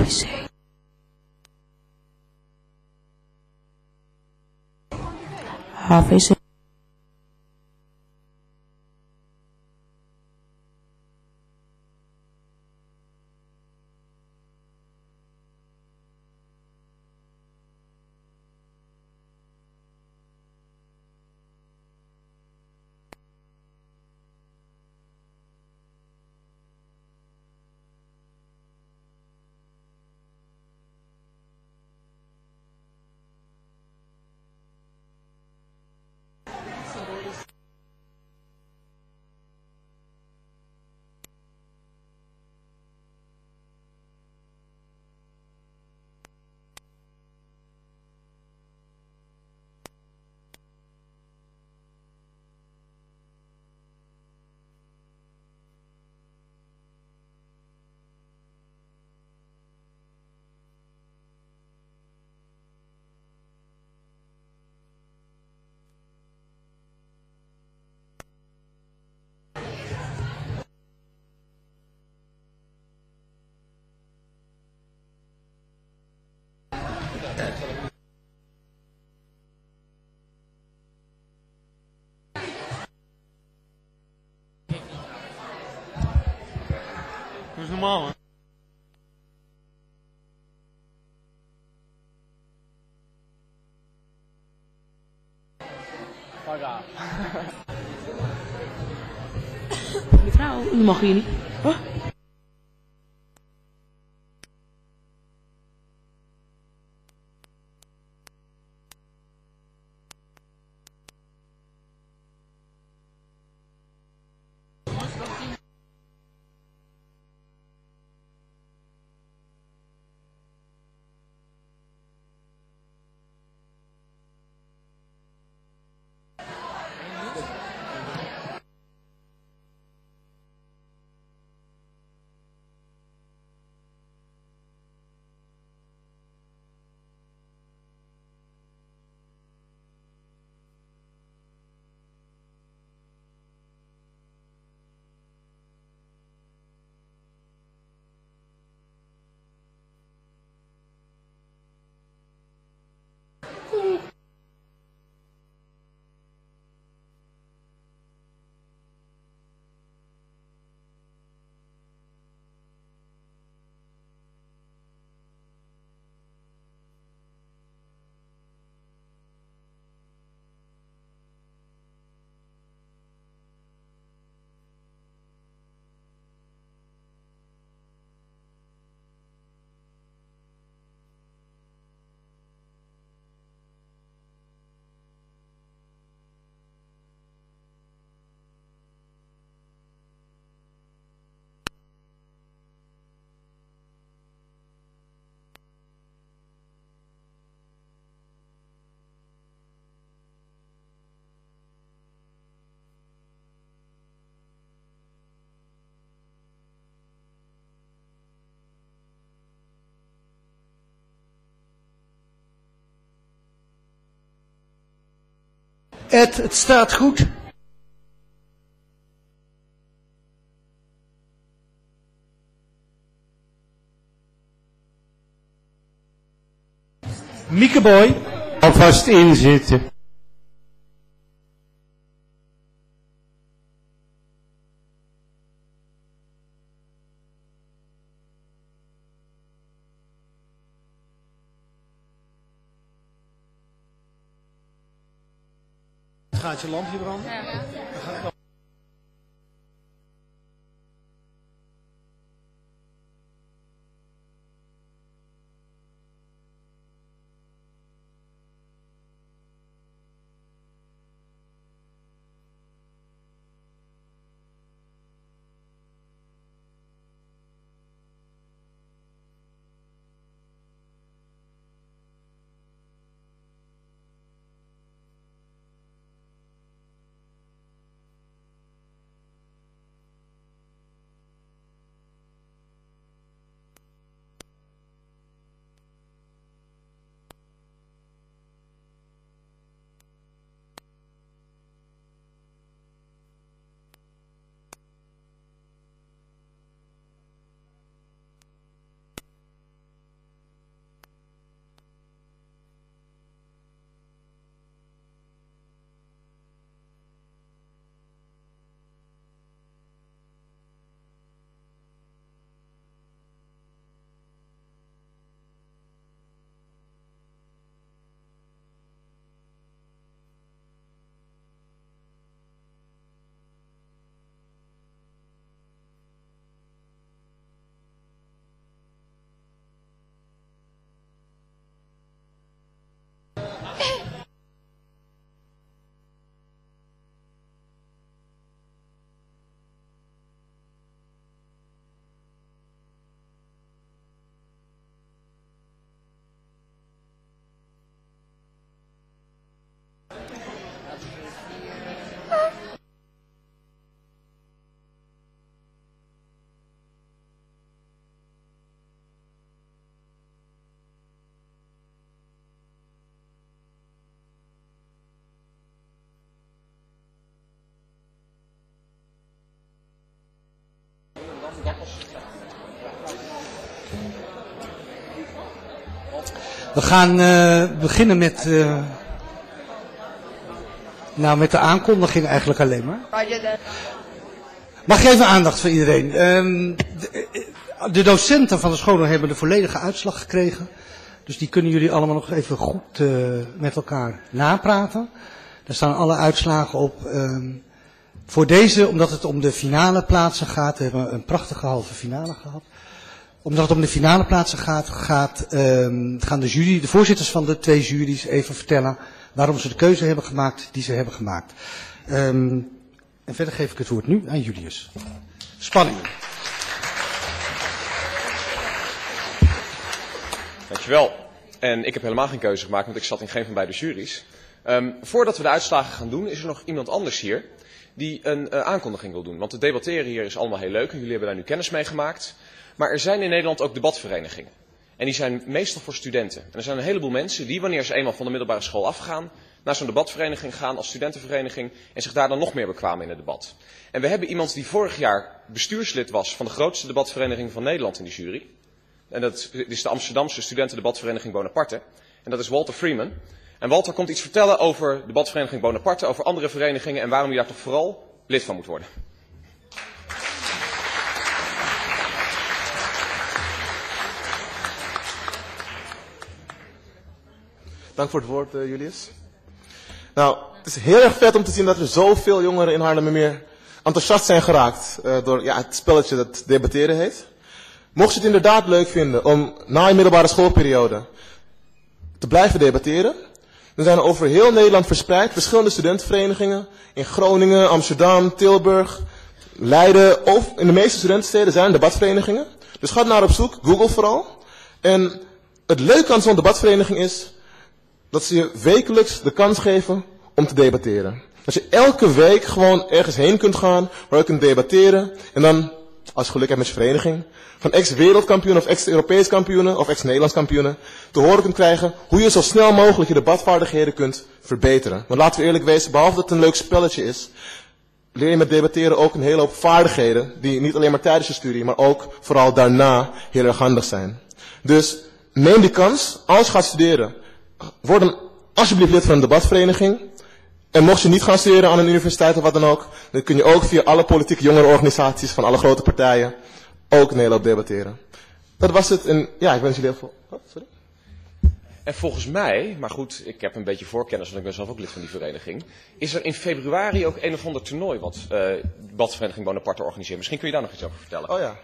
HVC. HVC. Dat is normaal, hè? Mevrouw, u mag hier niet. Huh? Ed, het staat goed. Miekeboy. Alvast inzitten. Gaat je lampje branden? Ja. We gaan beginnen met de aankondiging eigenlijk alleen maar. Mag ik even aandacht van iedereen? De docenten van de scholen hebben de volledige uitslag gekregen. Dus die kunnen jullie allemaal nog even goed met elkaar napraten. Daar staan alle uitslagen op. Voor deze, omdat het om de finale plaatsen gaat, we hebben een prachtige halve finale gehad. Omdat het om de finale plaatsen gaat, gaan de voorzitters van de 2 juries even vertellen waarom ze de keuze hebben gemaakt die ze hebben gemaakt. En verder geef ik het woord nu aan Julius. Spanning. Dankjewel. En ik heb helemaal geen keuze gemaakt, want ik zat in geen van beide juries. Voordat we de uitslagen gaan doen, is er nog iemand anders hier die een aankondiging wil doen. Want het debatteren hier is allemaal heel leuk en jullie hebben daar nu kennis mee gemaakt. Maar er zijn in Nederland ook debatverenigingen. En die zijn meestal voor studenten. En er zijn een heleboel mensen die, wanneer ze eenmaal van de middelbare school afgaan, naar zo'n debatvereniging gaan als studentenvereniging en zich daar dan nog meer bekwamen in het debat. En we hebben iemand die vorig jaar bestuurslid was van de grootste debatvereniging van Nederland in de jury. En dat is de Amsterdamse studentendebatvereniging Bonaparte. En dat is Walter Freeman. En Walter komt iets vertellen over debatvereniging Bonaparte, over andere verenigingen en waarom je daar toch vooral lid van moet worden. Dank voor het woord, Julius. Nou, het is heel erg vet om te zien dat er zoveel jongeren in Haarlemmermeer enthousiast zijn geraakt door het spelletje dat debatteren heet. Mocht je het inderdaad leuk vinden om na je middelbare schoolperiode te blijven debatteren, dan zijn er over heel Nederland verspreid verschillende studentenverenigingen. In Groningen, Amsterdam, Tilburg, Leiden of in de meeste studentensteden zijn er debatverenigingen. Dus ga naar op zoek, Google vooral. En het leuke aan zo'n debatvereniging is dat ze je wekelijks de kans geven om te debatteren. Dat je elke week gewoon ergens heen kunt gaan waar je kunt debatteren. En dan, als je geluk hebt met je vereniging, van ex-wereldkampioenen of ex-Europees kampioenen of ex-Nederlands kampioenen te horen kunt krijgen hoe je zo snel mogelijk je debatvaardigheden kunt verbeteren. Want laten we eerlijk wezen, behalve dat het een leuk spelletje is, leer je met debatteren ook een hele hoop vaardigheden die niet alleen maar tijdens je studie, maar ook vooral daarna heel erg handig zijn. Dus neem die kans, als je gaat studeren. Word dan alsjeblieft lid van een debatvereniging. En mocht je niet gaan studeren aan een universiteit of wat dan ook, dan kun je ook via alle politieke jongerenorganisaties van alle grote partijen ook een hele hoop debatteren. Dat was het. En ja, ik wens jullie heel veel. Oh, sorry. En volgens mij, maar goed, ik heb een beetje voorkennis, want ik ben zelf ook lid van die vereniging, is er in februari ook een of ander toernooi wat de debatvereniging Bonaparte organiseert. Misschien kun je daar nog iets over vertellen. Oh ja.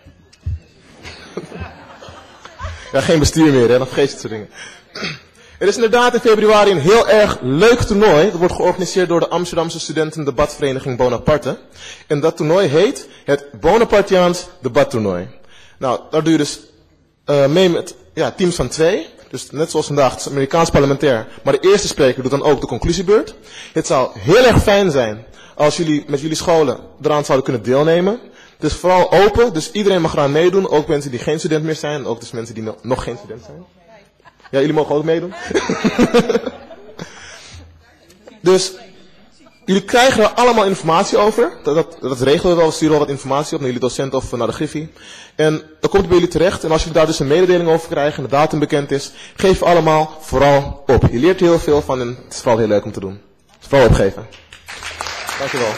Ja, geen bestuur meer, hè? Dan vergeet je het soort dingen. Er is inderdaad in februari een heel erg leuk toernooi. Dat wordt georganiseerd door de Amsterdamse studentendebatvereniging Bonaparte. En dat toernooi heet het Bonapartiaans debattoernooi. Nou, daar doe je dus mee met teams van 2. Dus net zoals vandaag, het is Amerikaans parlementair. Maar de eerste spreker doet dan ook de conclusiebeurt. Het zou heel erg fijn zijn als jullie met jullie scholen eraan zouden kunnen deelnemen. Het is vooral open, dus iedereen mag eraan meedoen. Ook mensen die geen student meer zijn. Ook dus mensen die nog geen student zijn. Ja, jullie mogen ook meedoen. Dus jullie krijgen er allemaal informatie over. Dat regelen we wel. We sturen wel wat informatie op naar jullie docent of naar de Griffie. En dan komt het bij jullie terecht. En als jullie daar dus een mededeling over krijgen en de datum bekend is, geef allemaal vooral op. Je leert er heel veel van en het is vooral heel leuk om te doen. Dus vooral opgeven. Dankjewel.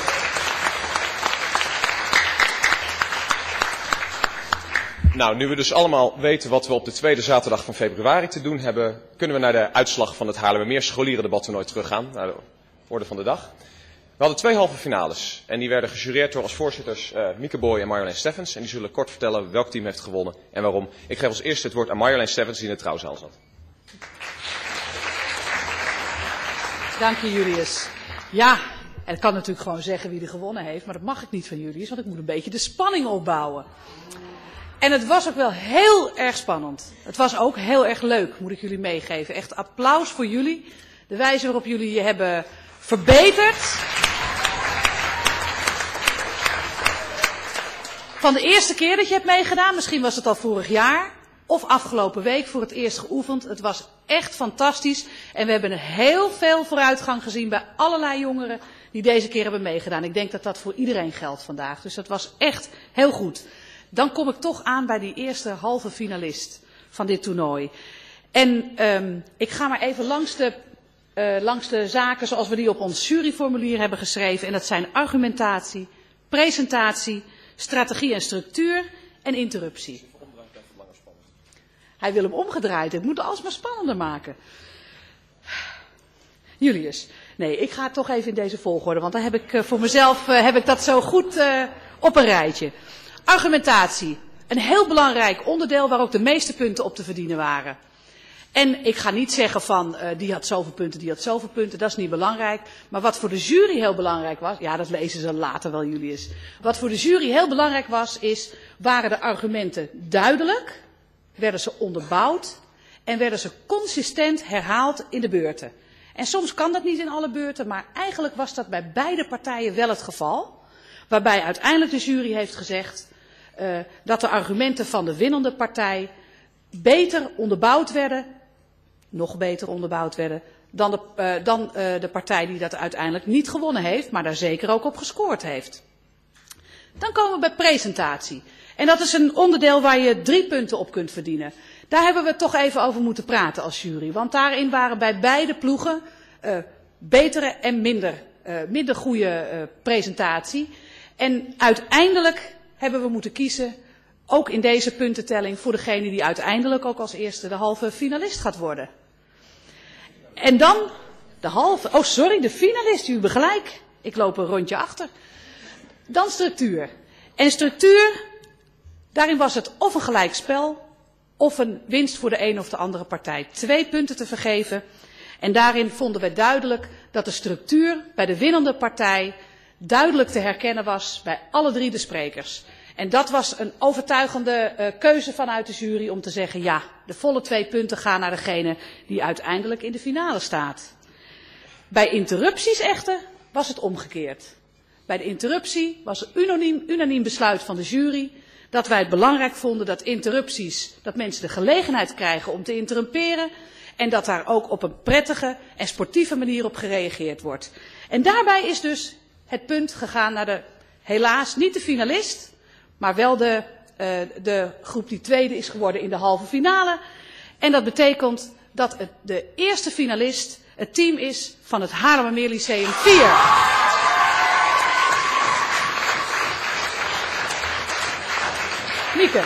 Nou, nu we dus allemaal weten wat we op de tweede zaterdag van februari te doen hebben, kunnen we naar de uitslag van het Haarlemmermeer scholierendebattoernooi teruggaan, naar de orde van de dag. We hadden 2 halve finales en die werden gejureerd door als voorzitters Mieke Boy en Marjolein Steffens. En die zullen kort vertellen welk team heeft gewonnen en waarom. Ik geef als eerste het woord aan Marjolein Steffens die in de trouwzaal zat. Dank je, Julius. Ja, en ik kan natuurlijk gewoon zeggen wie er gewonnen heeft, maar dat mag ik niet van Julius, want ik moet een beetje de spanning opbouwen. En het was ook wel heel erg spannend. Het was ook heel erg leuk, moet ik jullie meegeven. Echt applaus voor jullie. De wijze waarop jullie je hebben verbeterd. Van de eerste keer dat je hebt meegedaan, misschien was het al vorig jaar, of afgelopen week voor het eerst geoefend. Het was echt fantastisch. En we hebben heel veel vooruitgang gezien bij allerlei jongeren die deze keer hebben meegedaan. Ik denk dat dat voor iedereen geldt vandaag. Dus dat was echt heel goed. dan kom ik toch aan bij die eerste halve finalist van dit toernooi. En ik ga maar even langs de zaken zoals we die op ons juryformulier hebben geschreven. En dat zijn argumentatie, presentatie, strategie en structuur en interruptie. Hij wil hem omgedraaid. Het moet alsmaar spannender maken. Julius. Nee, ik ga het toch even in deze volgorde. Want dan heb ik voor mezelf dat zo goed op een rijtje. Argumentatie. Een heel belangrijk onderdeel waar ook de meeste punten op te verdienen waren. En ik ga niet zeggen van die had zoveel punten, die had zoveel punten. Dat is niet belangrijk. Maar wat voor de jury heel belangrijk was. Ja, dat lezen ze later wel, Julius. Wat voor de jury heel belangrijk was, waren de argumenten duidelijk. Werden ze onderbouwd. En werden ze consistent herhaald in de beurten. En soms kan dat niet in alle beurten. Maar eigenlijk was dat bij beide partijen wel het geval. Waarbij uiteindelijk de jury heeft gezegd dat de argumenten van de winnende partij beter onderbouwd werden, nog beter onderbouwd werden, dan de partij die dat uiteindelijk niet gewonnen heeft, maar daar zeker ook op gescoord heeft. Dan komen we bij presentatie. En dat is een onderdeel waar je 3 punten op kunt verdienen. Daar hebben we toch even over moeten praten als jury. Want daarin waren bij beide ploegen betere en minder goede presentatie. En uiteindelijk hebben we moeten kiezen, ook in deze puntentelling, voor degene die uiteindelijk ook als eerste de halve finalist gaat worden. En dan de finalist, u hebt gelijk. Ik loop een rondje achter. Dan structuur. En structuur, daarin was het of een gelijkspel, of een winst voor de een of de andere partij. 2 punten te vergeven. En daarin vonden we duidelijk dat de structuur bij de winnende partij duidelijk te herkennen was bij alle 3 de sprekers. En dat was een overtuigende keuze vanuit de jury om te zeggen, ja, de volle 2 punten gaan naar degene die uiteindelijk in de finale staat. Bij interrupties echter was het omgekeerd. Bij de interruptie was een unaniem besluit van de jury dat wij het belangrijk vonden dat interrupties, dat mensen de gelegenheid krijgen om te interrumperen en dat daar ook op een prettige en sportieve manier op gereageerd wordt. En daarbij is dus het punt gegaan naar de, helaas niet de finalist, maar wel de groep die tweede is geworden in de halve finale. En dat betekent dat de eerste finalist het team is van het Haarlemmermeer Lyceum 4. Mieke.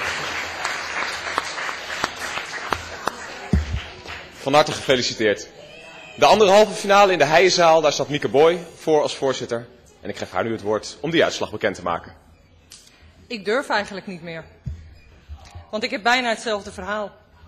Van harte gefeliciteerd. De andere halve finale in de Heijenzaal, daar staat Mieke Boy voor als voorzitter. En ik geef haar nu het woord om die uitslag bekend te maken. Ik durf eigenlijk niet meer. Want ik heb bijna hetzelfde verhaal.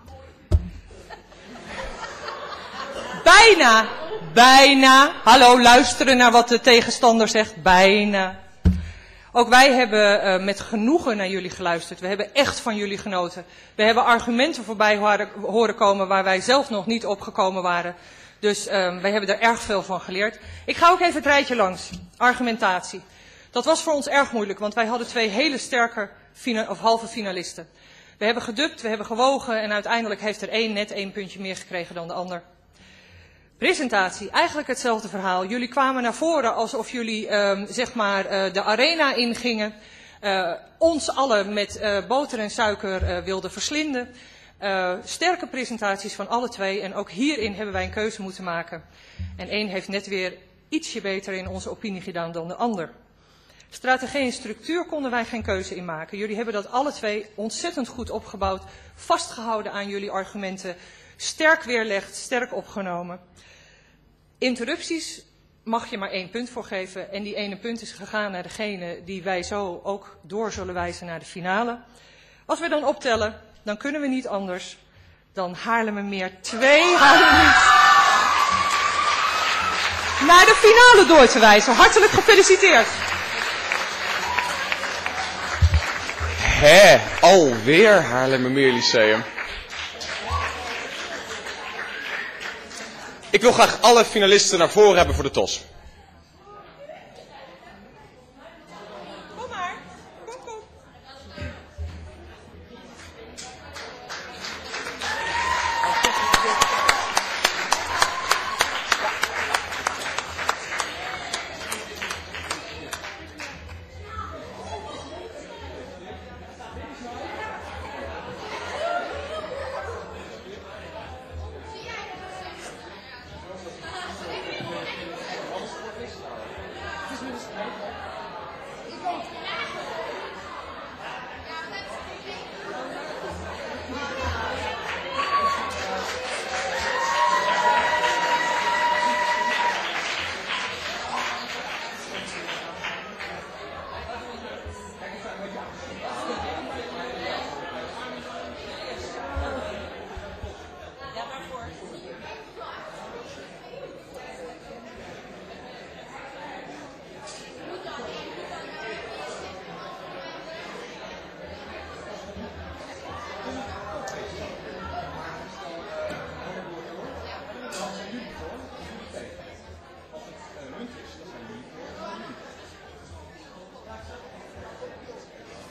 Bijna. Hallo, luisteren naar wat de tegenstander zegt. Bijna. Ook wij hebben met genoegen naar jullie geluisterd. We hebben echt van jullie genoten. We hebben argumenten voorbij horen komen waar wij zelf nog niet opgekomen waren. Dus wij hebben er erg veel van geleerd. Ik ga ook even het rijtje langs. Argumentatie. Dat was voor ons erg moeilijk, want wij hadden 2 hele sterke halve finalisten. We hebben gedubt, we hebben gewogen en uiteindelijk heeft er net 1 puntje meer gekregen dan de ander. Presentatie, eigenlijk hetzelfde verhaal. Jullie kwamen naar voren alsof jullie de arena ingingen. Ons allen met boter en suiker wilden verslinden. Sterke presentaties van alle 2 en ook hierin hebben wij een keuze moeten maken. En 1 heeft net weer ietsje beter in onze opinie gedaan dan de ander. Strategie en structuur konden wij geen keuze in maken. Jullie hebben dat alle 2 ontzettend goed opgebouwd, vastgehouden aan jullie argumenten, sterk weerlegd, sterk opgenomen. Interrupties mag je maar 1 punt voor geven en die ene punt is gegaan naar degene die wij zo ook door zullen wijzen naar de finale. Als we dan optellen, dan kunnen we niet anders dan Haarlemmermeer 2 naar de finale door te wijzen. Hartelijk gefeliciteerd. Alweer Haarlemmermeer Lyceum. Ik wil graag alle finalisten naar voren hebben voor de TOS. Kom maar, kom.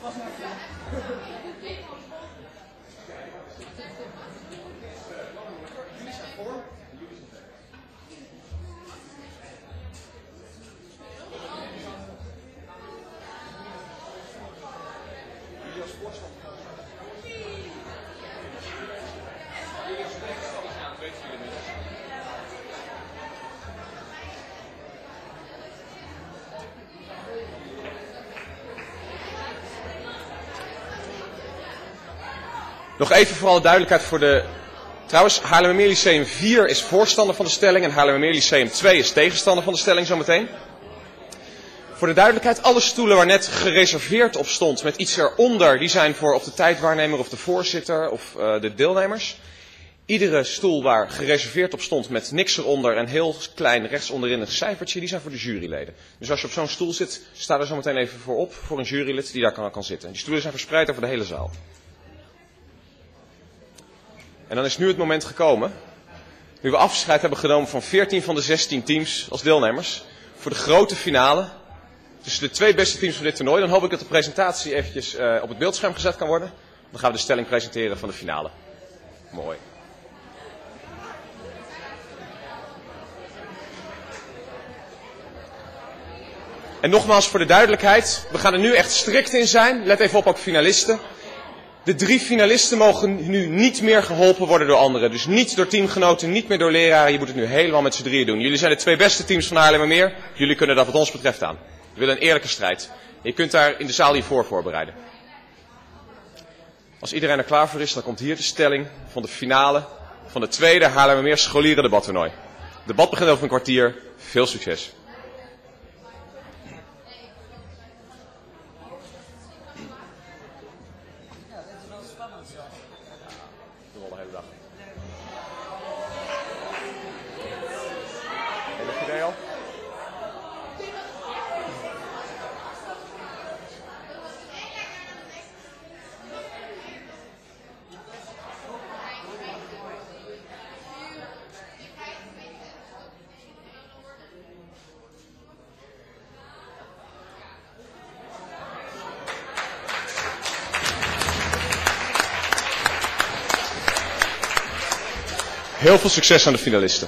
Nog even voor alle duidelijkheid voor de... Trouwens, Haarlemmermeer Lyceum 4 is voorstander van de stelling en Haarlemmermeer Lyceum 2 is tegenstander van de stelling zometeen. Voor de duidelijkheid, alle stoelen waar net gereserveerd op stond met iets eronder, die zijn voor of de tijdwaarnemer of de voorzitter of de deelnemers. Iedere stoel waar gereserveerd op stond met niks eronder en heel klein rechts onderin een cijfertje, die zijn voor de juryleden. Dus als je op zo'n stoel zit, sta er zo meteen even voor op voor een jurylid die daar kan zitten. Die stoelen zijn verspreid over de hele zaal. En dan is nu het moment gekomen, nu we afscheid hebben genomen van 14 van de 16 teams als deelnemers, voor de grote finale tussen de 2 beste teams van dit toernooi. Dan hoop ik dat de presentatie eventjes op het beeldscherm gezet kan worden. Dan gaan we de stelling presenteren van de finale. Mooi. En nogmaals voor de duidelijkheid, we gaan er nu echt strikt in zijn. Let even op, ook finalisten. De 3 finalisten mogen nu niet meer geholpen worden door anderen. Dus niet door teamgenoten, niet meer door leraren. Je moet het nu helemaal met z'n drieën doen. Jullie zijn de 2 beste teams van Haarlemmermeer. Jullie kunnen dat wat ons betreft aan. We willen een eerlijke strijd. Je kunt daar in de zaal hiervoor voorbereiden. Als iedereen er klaar voor is, dan komt hier de stelling van de finale van de tweede Haarlemmermeer scholieren debattoernooi. Het debat begint over een kwartier. Veel succes. Heel veel succes aan de finalisten.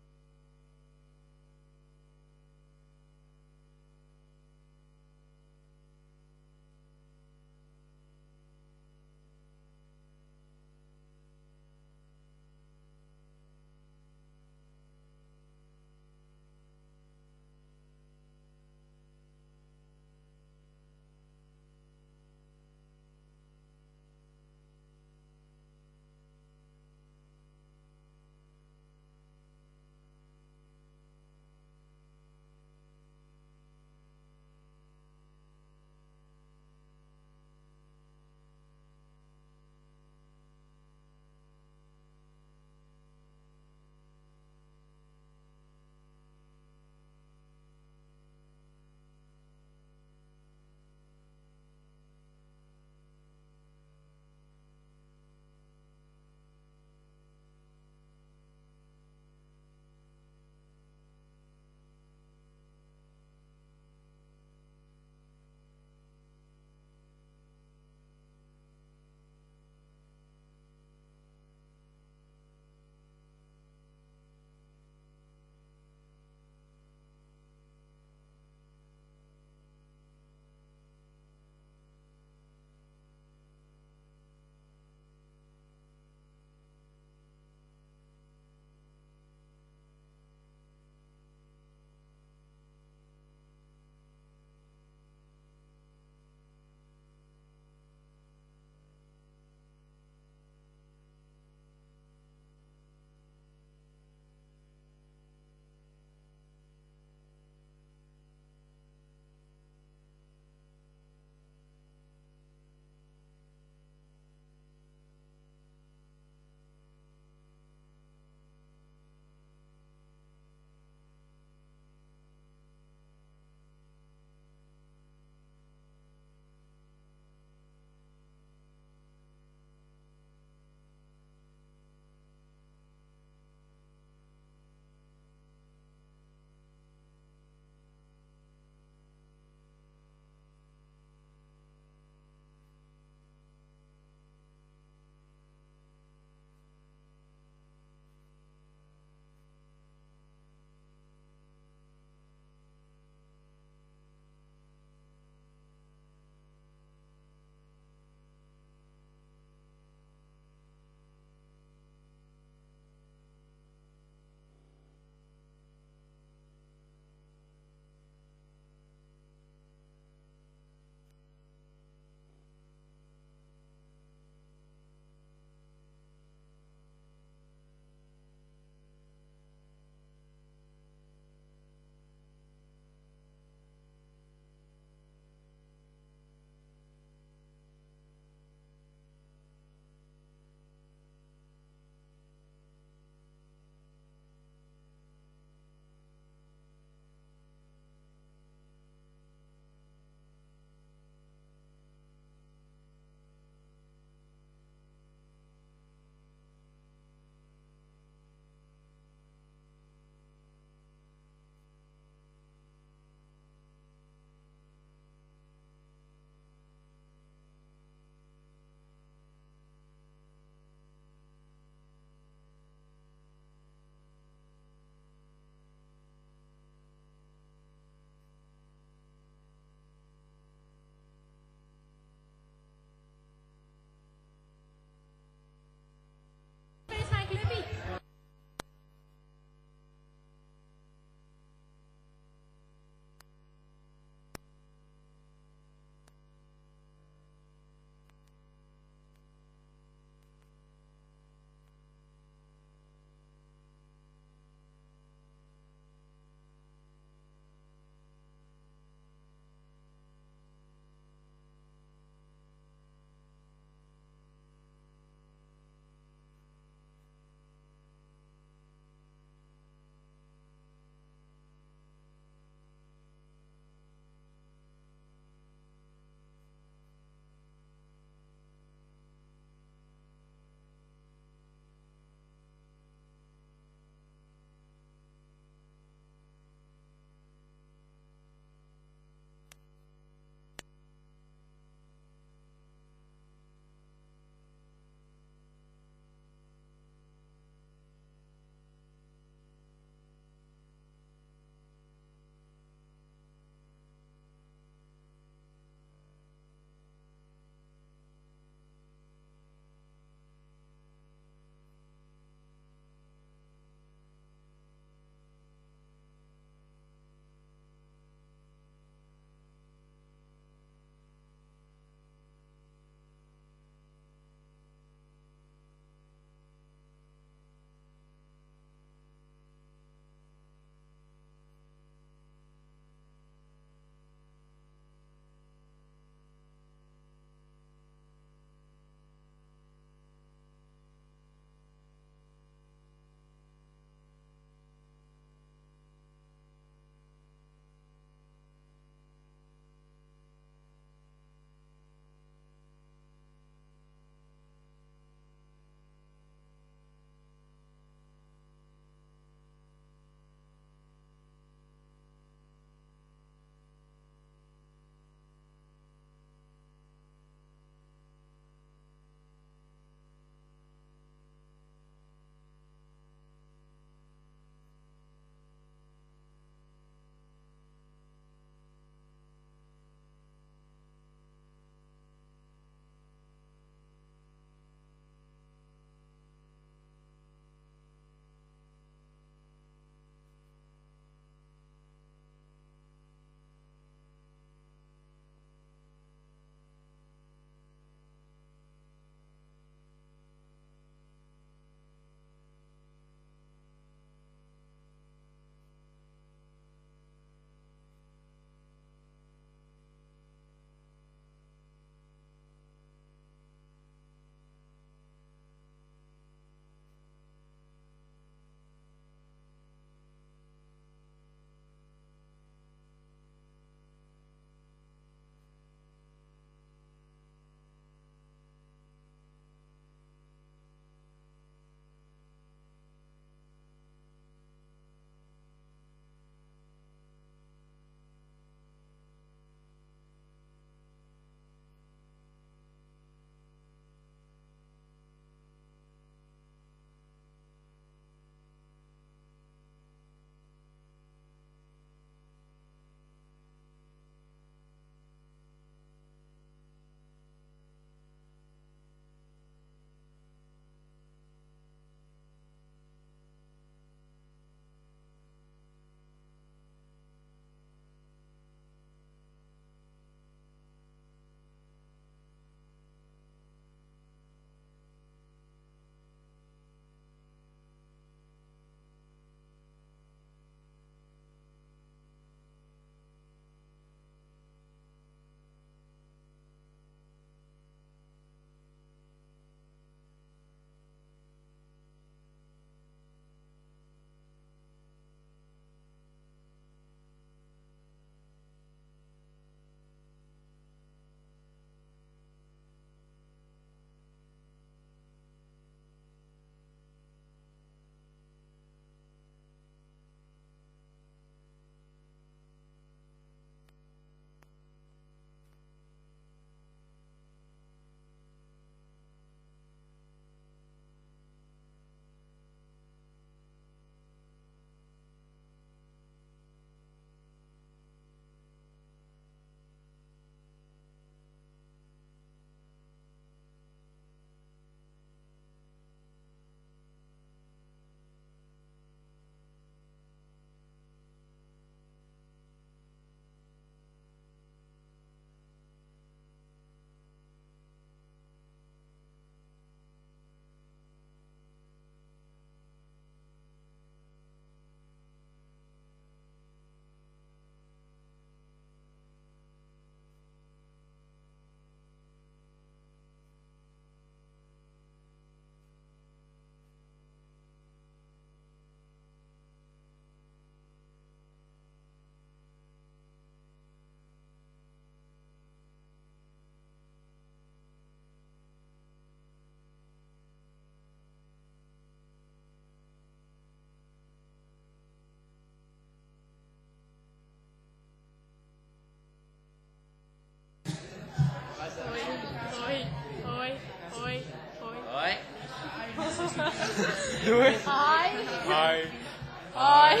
Doei. Hi. Hi. Hoi.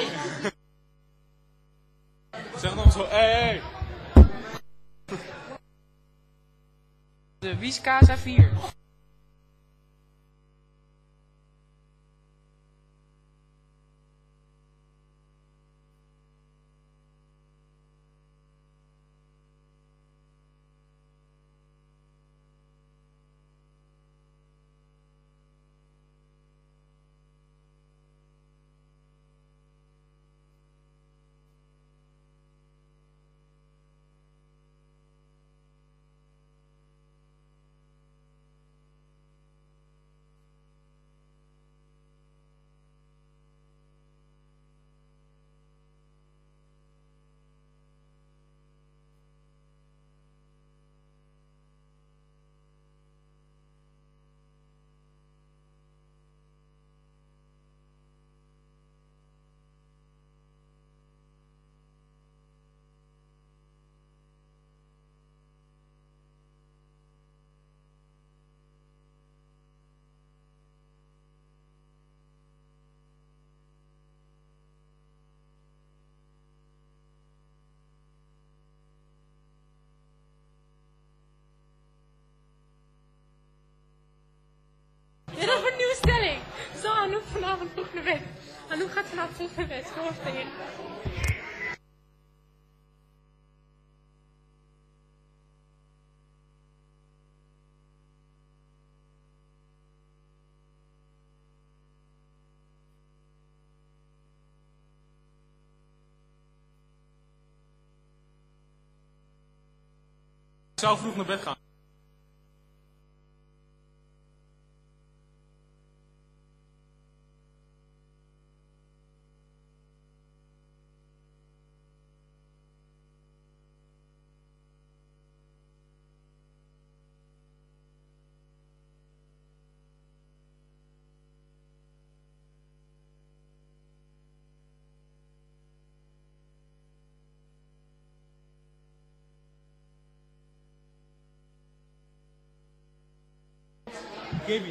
Zeg dan zo, hey. De Wieskasa 4. Ja, dat wordt een nieuwe stelling. Zo, Anouk vanavond vroeg naar bed. Anouk gaat vanavond vroeg naar bed. Kom op tegen. Ik zou vroeg naar bed gaan. Gaby.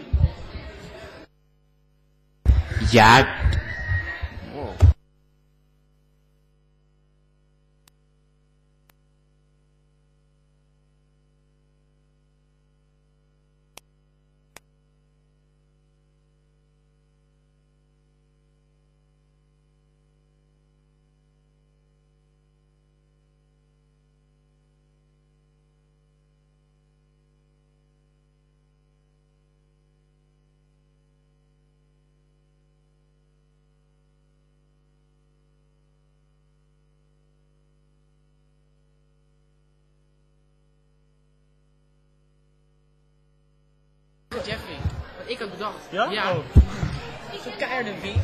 Ja. Jeffrey, wat ik had bedacht. Ja? Ja. Oh. Zo'n keiharde beat.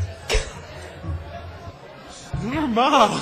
Doe normaal.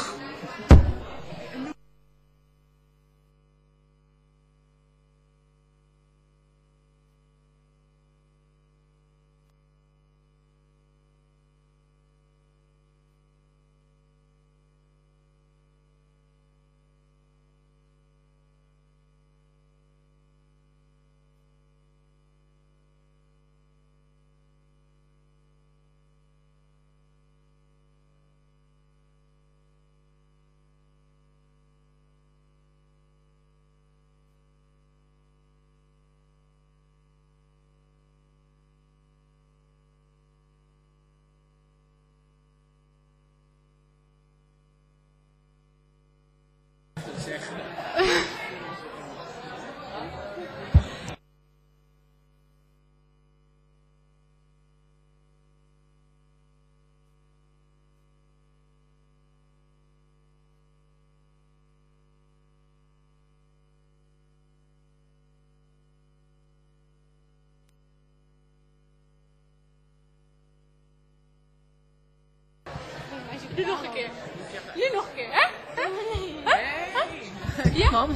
Nu nog een keer. Nu nog een keer, hè? Hè? Ja? Man.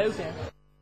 Leuk hè?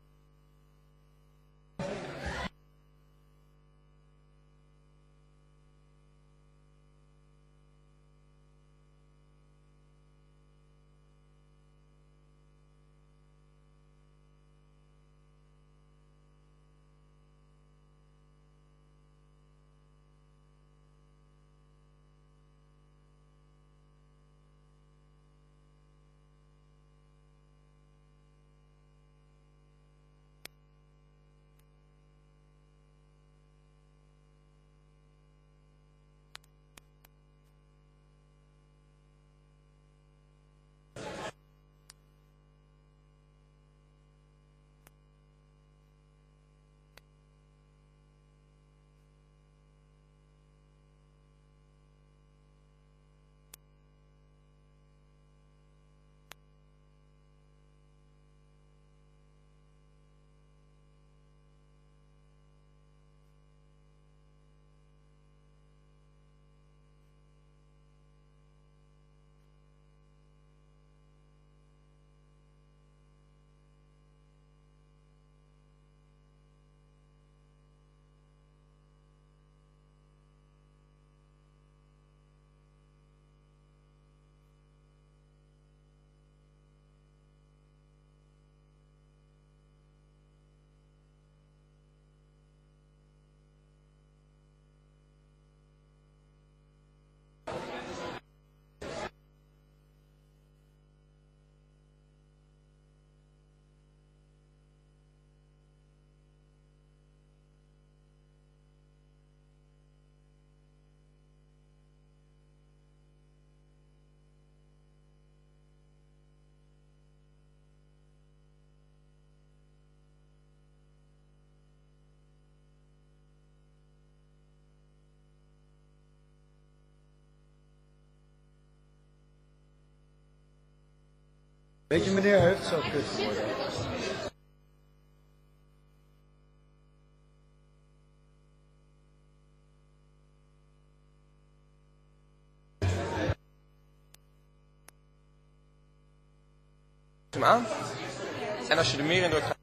Weet je, meneer heeft zo kut geworden. Hem aan. En als je er meer in drukt,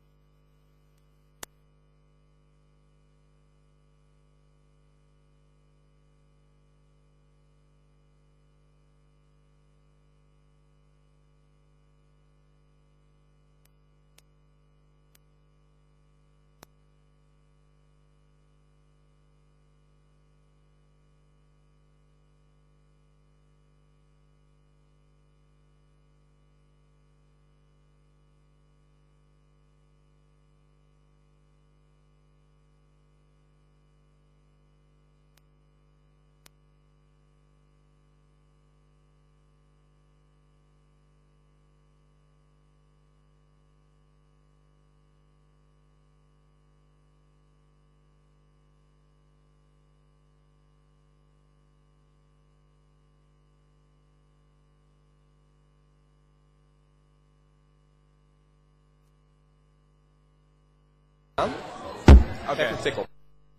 aan. Geef een tik op.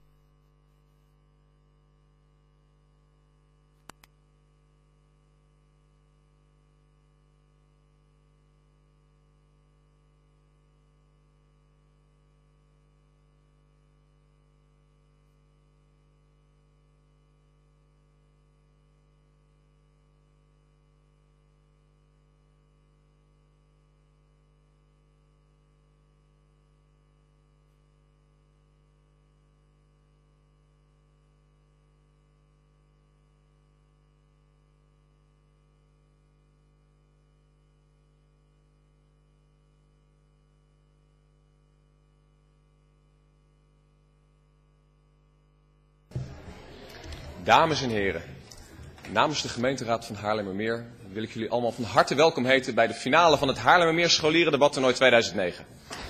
Dames en heren, namens de gemeenteraad van Haarlemmermeer wil ik jullie allemaal van harte welkom heten bij de finale van het Haarlemmermeer Scholierendebattoernooi 2009.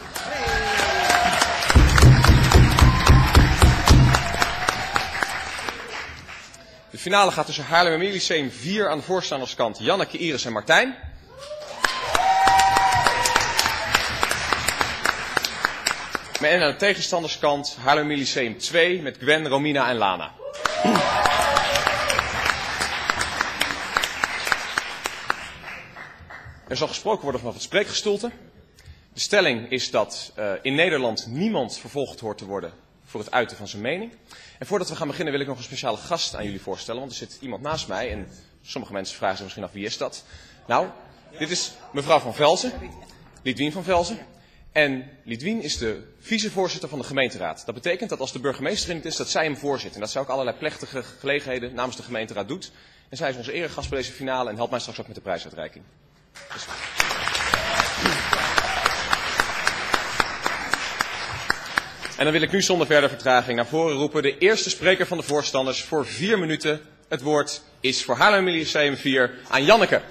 De finale gaat tussen Haarlemmermeer Lyceum 4 aan de voorstanderskant Janneke, Iris en Martijn. En aan de tegenstanderskant Haarlemmermeer Lyceum 2 met Gwen, Romina en Lana. Er zal gesproken worden vanaf het spreekgestoelte. De stelling is dat in Nederland niemand vervolgd hoort te worden voor het uiten van zijn mening. En voordat we gaan beginnen wil ik nog een speciale gast aan jullie voorstellen. Want er zit iemand naast mij en sommige mensen vragen zich misschien af wie is dat. Nou, dit is mevrouw Van Velzen, Lidwien van Velzen. En Lidwien is de vicevoorzitter van de gemeenteraad. Dat betekent dat als de burgemeester er niet is, dat zij hem voorzit. En dat zij ook allerlei plechtige gelegenheden namens de gemeenteraad doet. En zij is onze eregast bij deze finale en helpt mij straks ook met de prijsuitreiking. Dus... En dan wil ik nu zonder verdere vertraging naar voren roepen. De eerste spreker van de voorstanders voor 4 minuten. Het woord is voor Haarlem Lyceum 4 aan Janneke.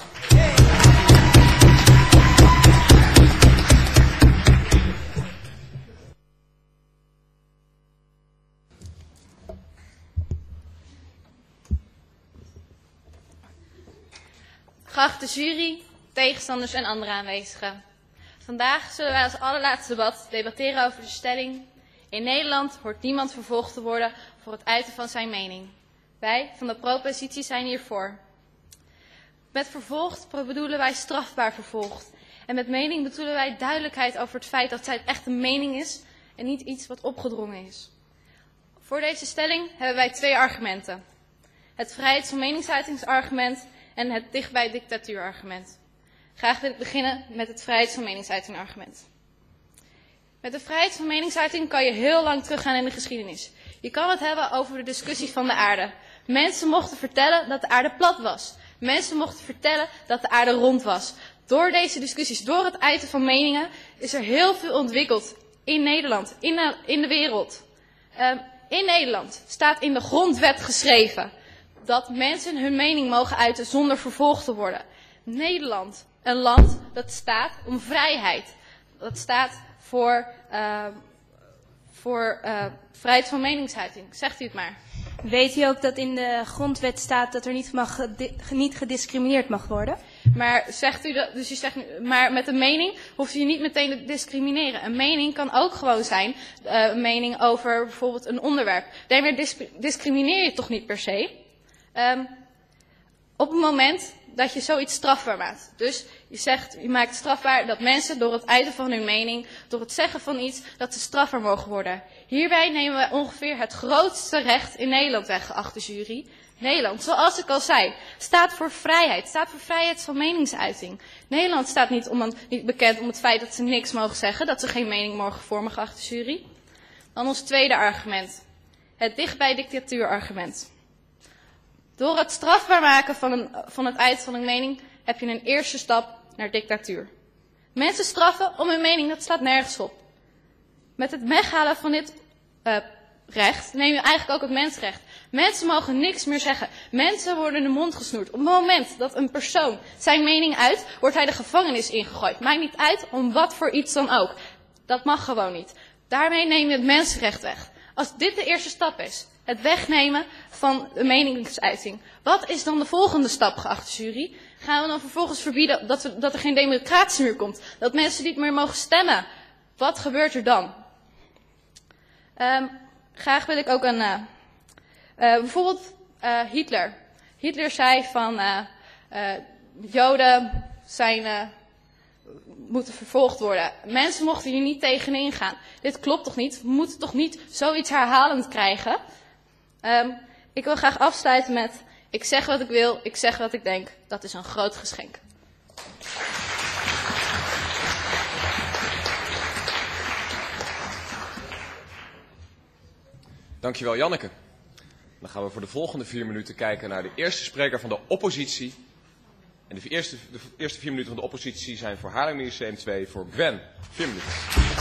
Geachte jury, tegenstanders en andere aanwezigen. Vandaag zullen wij als allerlaatste debatteren over de stelling: in Nederland hoort niemand vervolgd te worden voor het uiten van zijn mening. Wij van de propositie zijn hiervoor. Met vervolgd bedoelen wij strafbaar vervolgd. En met mening bedoelen wij duidelijkheid over het feit dat zij echt een mening is en niet iets wat opgedrongen is. Voor deze stelling hebben wij 2 argumenten. Het vrijheids- van meningsuitingsargument en het dichtbij dictatuurargument. Graag wil ik beginnen met het vrijheids- van meningsuitingargument. Met de vrijheid van meningsuiting kan je heel lang teruggaan in de geschiedenis. Je kan het hebben over de discussie van de aarde. Mensen mochten vertellen dat de aarde plat was. Mensen mochten vertellen dat de aarde rond was. Door deze discussies, door het uiten van meningen, is er heel veel ontwikkeld in Nederland, in de wereld. In Nederland staat in de grondwet geschreven dat mensen hun mening mogen uiten zonder vervolgd te worden. Nederland, een land dat staat om vrijheid. Dat staat voor vrijheid van meningsuiting. Zegt u het maar. Weet u ook dat in de grondwet staat dat er niet gediscrimineerd mag worden? Maar zegt u dat, dus u zegt, maar met een mening hoeft u niet meteen te discrimineren. Een mening kan ook gewoon zijn een mening over bijvoorbeeld een onderwerp. Daarmee discrimineer je toch niet per se? Op het moment dat je zoiets strafbaar maakt. Dus je maakt strafbaar dat mensen door het uiten van hun mening, door het zeggen van iets, dat ze strafbaar mogen worden. Hierbij nemen we ongeveer het grootste recht in Nederland weg, geachte jury. Nederland, zoals ik al zei, staat voor vrijheid, staat voor vrijheid van meningsuiting. Nederland staat niet bekend om het feit dat ze niks mogen zeggen, dat ze geen mening mogen vormen, geachte jury. Dan ons tweede argument, het dichtbij dictatuurargument. Door het strafbaar maken van het uiten van een mening heb je een eerste stap naar dictatuur. Mensen straffen om hun mening, dat slaat nergens op. Met het weghalen van dit recht neem je eigenlijk ook het mensrecht. Mensen mogen niks meer zeggen. Mensen worden de mond gesnoerd. Op het moment dat een persoon zijn mening uit, wordt hij de gevangenis ingegooid. Maakt niet uit om wat voor iets dan ook. Dat mag gewoon niet. Daarmee neem je het mensenrecht weg. Als dit de eerste stap is, het wegnemen van de meningsuiting. Wat is dan de volgende stap, geachte jury? Gaan we dan vervolgens verbieden dat er geen democratie meer komt? Dat mensen niet meer mogen stemmen? Wat gebeurt er dan? Graag wil ik ook bijvoorbeeld Hitler. Hitler zei van Joden moeten vervolgd worden. Mensen mochten hier niet tegenin gaan. Dit klopt toch niet? We moeten toch niet zoiets herhalend krijgen? Ik wil graag afsluiten met: ik zeg wat ik wil, ik zeg wat ik denk. Dat is een groot geschenk. Dankjewel Janneke. Dan gaan we voor de volgende 4 minuten kijken naar de eerste spreker van de oppositie. En de eerste 4 minuten van de oppositie zijn voor Haarlem Lyceum 2 voor Gwen. 4 minuten.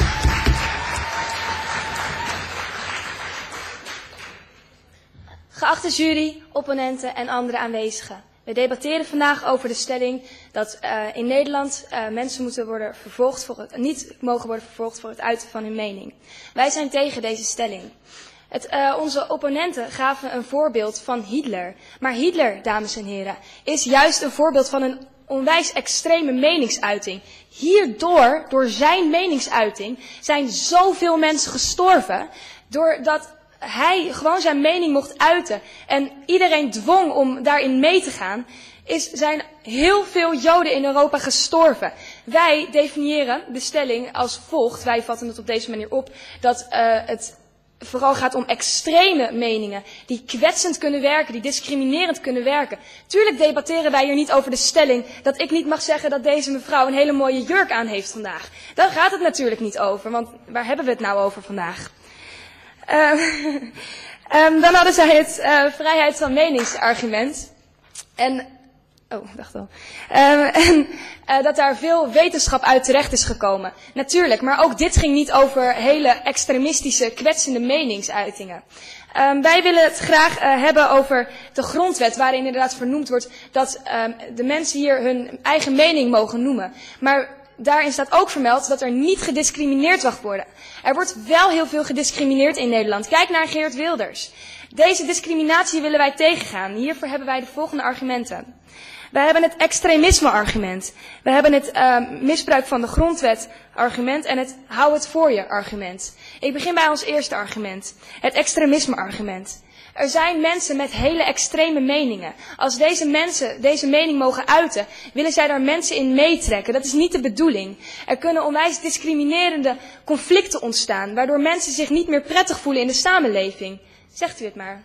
Geachte jury, opponenten en andere aanwezigen. We debatteren vandaag over de stelling dat in Nederland mensen niet mogen worden vervolgd voor het uiten van hun mening. Wij zijn tegen deze stelling. Onze opponenten gaven een voorbeeld van Hitler. Maar Hitler, dames en heren, is juist een voorbeeld van een onwijs extreme meningsuiting. Hierdoor, door zijn meningsuiting, zijn zoveel mensen gestorven, doordat hij gewoon zijn mening mocht uiten en iedereen dwong om daarin mee te gaan, zijn heel veel Joden in Europa gestorven. Wij definiëren de stelling als volgt. Wij vatten het op deze manier op dat het vooral gaat om extreme meningen die kwetsend kunnen werken, die discriminerend kunnen werken. Tuurlijk debatteren wij hier niet over de stelling dat ik niet mag zeggen dat deze mevrouw een hele mooie jurk aan heeft vandaag. Daar gaat het natuurlijk niet over, want waar hebben we het nou over vandaag? Dan hadden zij het vrijheid van meningsargument. Dat daar veel wetenschap uit terecht is gekomen. Natuurlijk, maar ook dit ging niet over hele extremistische, kwetsende meningsuitingen. Wij willen het graag hebben over de grondwet, waarin inderdaad vernoemd wordt dat de mensen hier hun eigen mening mogen noemen. Maar daarin staat ook vermeld dat er niet gediscrimineerd mag worden. Er wordt wel heel veel gediscrimineerd in Nederland. Kijk naar Geert Wilders. Deze discriminatie willen wij tegengaan. Hiervoor hebben wij de volgende argumenten. Wij hebben het extremisme-argument. We hebben het misbruik van de grondwet-argument en het hou het voor je-argument. Ik begin bij ons eerste argument, het extremisme-argument. Er zijn mensen met hele extreme meningen. Als deze mensen deze mening mogen uiten, willen zij daar mensen in meetrekken. Dat is niet de bedoeling. Er kunnen onwijs discriminerende conflicten ontstaan, waardoor mensen zich niet meer prettig voelen in de samenleving. Zegt u het maar.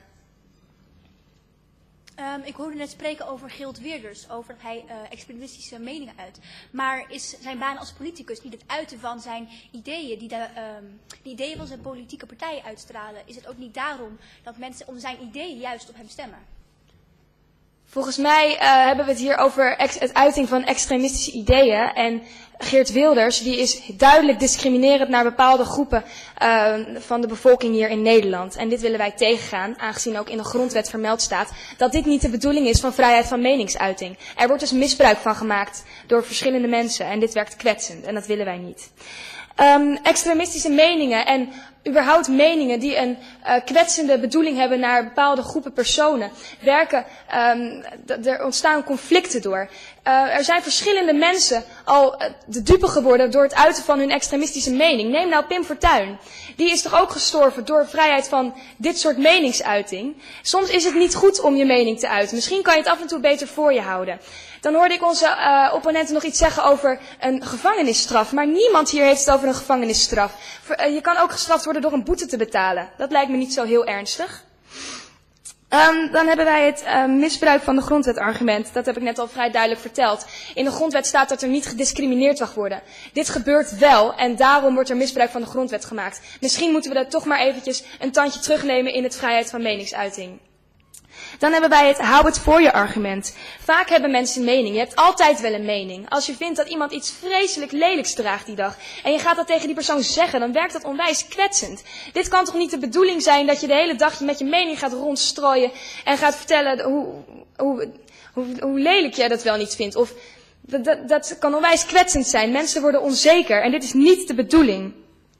Ik hoorde net spreken over Geert Wilders, over dat hij extremistische meningen uit. Maar is zijn baan als politicus niet het uiten van zijn ideeën, die ideeën van zijn politieke partijen uitstralen? Is het ook niet daarom dat mensen om zijn ideeën juist op hem stemmen? Volgens mij hebben we het hier over het uiting van extremistische ideeën. En Geert Wilders die is duidelijk discriminerend naar bepaalde groepen van de bevolking hier in Nederland. En dit willen wij tegengaan, aangezien ook in de grondwet vermeld staat dat dit niet de bedoeling is van vrijheid van meningsuiting. Er wordt dus misbruik van gemaakt door verschillende mensen en dit werkt kwetsend en dat willen wij niet. Extremistische meningen en überhaupt meningen die een kwetsende bedoeling hebben naar bepaalde groepen personen werken, er ontstaan conflicten door. Er zijn verschillende mensen al de dupe geworden door het uiten van hun extremistische mening. Neem nou Pim Fortuyn. Die is toch ook gestorven door vrijheid van dit soort meningsuiting. Soms is het niet goed om je mening te uiten. Misschien kan je het af en toe beter voor je houden. Dan hoorde ik onze opponenten nog iets zeggen over een gevangenisstraf. Maar niemand hier heeft het over een gevangenisstraf. Je kan ook gestraft worden door een boete te betalen. Dat lijkt me niet zo heel ernstig. Dan hebben wij het misbruik van de grondwetargument. Dat heb ik net al vrij duidelijk verteld. In de grondwet staat dat er niet gediscrimineerd mag worden. Dit gebeurt wel en daarom wordt er misbruik van de grondwet gemaakt. Misschien moeten we dat toch maar eventjes een tandje terugnemen in het vrijheid van meningsuiting. Dan hebben wij het hou het voor je argument. Vaak hebben mensen een mening. Je hebt altijd wel een mening. Als je vindt dat iemand iets vreselijk lelijks draagt die dag en je gaat dat tegen die persoon zeggen, dan werkt dat onwijs kwetsend. Dit kan toch niet de bedoeling zijn dat je de hele dag met je mening gaat rondstrooien en gaat vertellen hoe lelijk jij dat wel niet vindt. Of dat kan onwijs kwetsend zijn. Mensen worden onzeker en dit is niet de bedoeling.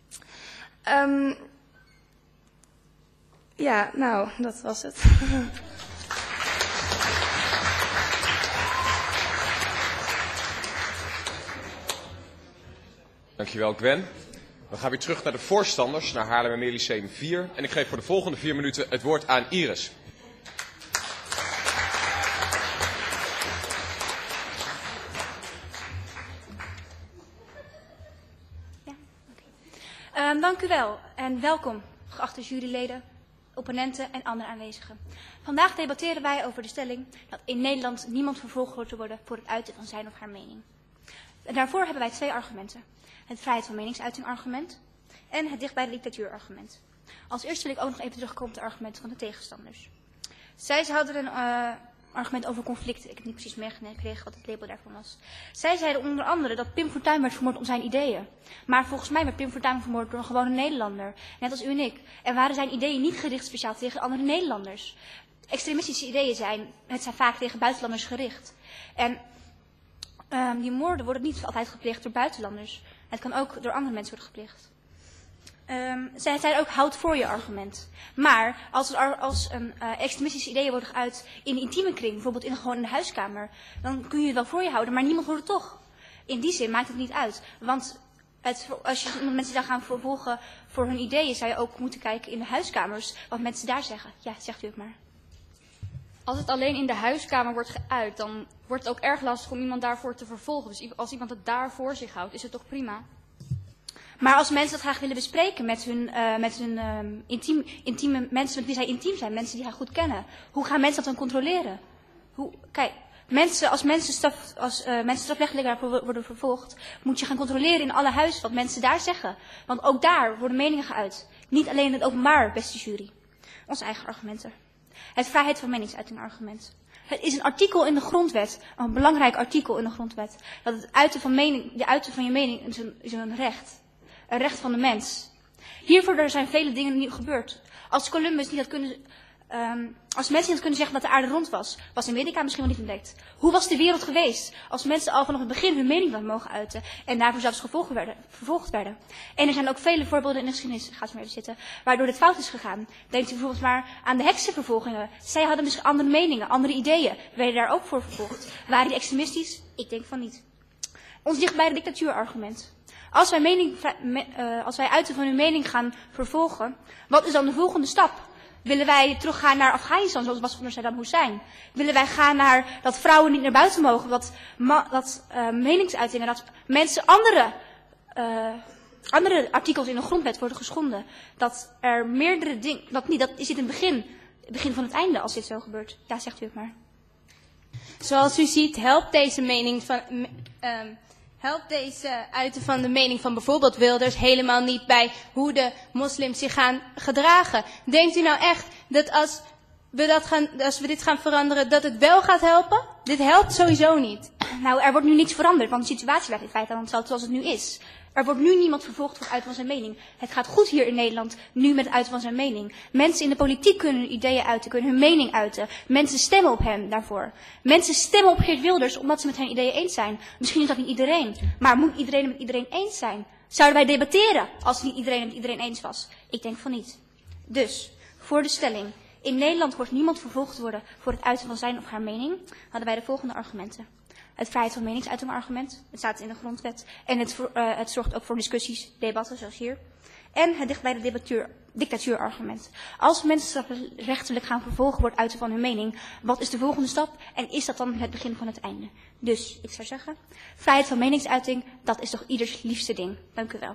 Ja, nou, dat was het. Dankjewel Gwen. We gaan weer terug naar de voorstanders, naar Haarlemmermeer Lyceum 4. En ik geef voor de volgende 4 minuten het woord aan Iris. Dank u wel en welkom, geachte juryleden, opponenten en andere aanwezigen. Vandaag debatteren wij over de stelling dat in Nederland niemand vervolgd wordt te worden voor het uiten van zijn of haar mening. En daarvoor hebben wij 2 argumenten. Het vrijheid van meningsuiting argument en het dicht bij de dictatuur argument. Als eerste wil ik ook nog even terugkomen op het argument van de tegenstanders. Zij hadden een argument over conflicten. Ik heb niet precies meegekregen wat het label daarvan was. Zij zeiden onder andere dat Pim Fortuyn werd vermoord om zijn ideeën. Maar volgens mij werd Pim Fortuyn vermoord door een gewone Nederlander. Net als u en ik. En waren zijn ideeën niet gericht speciaal tegen andere Nederlanders. Extremistische ideeën zijn vaak tegen buitenlanders gericht. En die moorden worden niet altijd gepleegd door buitenlanders. Het kan ook door andere mensen worden gepleegd. Zij zeiden ook houd voor je argument. Maar als extremistische ideeën worden geuit in de intieme kring, bijvoorbeeld gewoon in de huiskamer, dan kun je het wel voor je houden, maar niemand hoort het toch. In die zin maakt het niet uit. Want als je mensen dan gaan vervolgen voor hun ideeën, zou je ook moeten kijken in de huiskamers wat mensen daar zeggen. Ja, zegt u het maar. Als het alleen in de huiskamer wordt geuit, dan wordt het ook erg lastig om iemand daarvoor te vervolgen. Dus als iemand het daar voor zich houdt, is het toch prima? Maar als mensen dat graag willen bespreken met hun intieme mensen met wie zij intiem zijn, mensen die haar goed kennen, hoe gaan mensen dat dan controleren? Kijk, als mensen strafrechtelijk daarvoor worden vervolgd, moet je gaan controleren in alle huizen wat mensen daar zeggen. Want ook daar worden meningen geuit. Niet alleen in het openbaar, beste jury. Onze eigen argumenten. Het vrijheid van meningsuiting argument. Het is een artikel in de grondwet, een belangrijk artikel in de grondwet, dat het uiten van je mening is een recht. Een recht van de mens. Hiervoor zijn vele dingen niet gebeurd. Als Columbus niet had kunnen, als mensen niet had kunnen zeggen dat de aarde rond was, was Amerika misschien wel niet ontdekt. Hoe was de wereld geweest als mensen al vanaf het begin hun mening hadden mogen uiten en daarvoor zelfs vervolgd werden? En er zijn ook vele voorbeelden in de geschiedenis, ga eens maar even zitten, waardoor dit fout is gegaan. Denkt u bijvoorbeeld maar aan de heksenvervolgingen. Zij hadden misschien andere meningen, andere ideeën. Werden daar ook voor vervolgd. Waren die extremistisch? Ik denk van niet. Ons dichtbijde dictatuurargument. Als wij uiten van hun mening gaan vervolgen, wat is dan de volgende stap? Willen wij teruggaan naar Afghanistan, zoals was onder Saddam Hussein? Willen wij gaan naar dat vrouwen niet naar buiten mogen, dat meningsuitingen, dat mensen andere artikels in de grondwet worden geschonden? Dat er meerdere dingen, dat is dit het begin van het einde als dit zo gebeurt? Ja, zegt u het maar. Zoals u ziet helpt deze uiten van de mening van bijvoorbeeld Wilders helemaal niet bij hoe de moslims zich gaan gedragen. Denkt u nou echt dat als we dit gaan veranderen, dat het wel gaat helpen? Dit helpt sowieso niet. Nou, er wordt nu niets veranderd, want de situatie blijft in feite dan zoals het nu is. Er wordt nu niemand vervolgd voor het uiten van zijn mening. Het gaat goed hier in Nederland, nu met het uiten van zijn mening. Mensen in de politiek kunnen hun ideeën uiten, kunnen hun mening uiten. Mensen stemmen op hem daarvoor. Mensen stemmen op Geert Wilders omdat ze met zijn ideeën eens zijn. Misschien is dat niet iedereen, maar moet iedereen het met iedereen eens zijn? Zouden wij debatteren als niet iedereen het met iedereen eens was? Ik denk van niet. Dus, voor de stelling. In Nederland hoort niemand vervolgd worden voor het uiten van zijn of haar mening. Hadden wij de volgende argumenten. Het vrijheid van meningsuiting argument. Het staat in de grondwet. En het zorgt ook voor discussies, debatten zoals hier. En het dichtbij de dictatuurargument. Als mensen strafrechtelijk gaan vervolgen voor het uiten van hun mening, wat is de volgende stap? En is dat dan het begin van het einde? Dus, ik zou zeggen, vrijheid van meningsuiting, dat is toch ieders liefste ding. Dank u wel.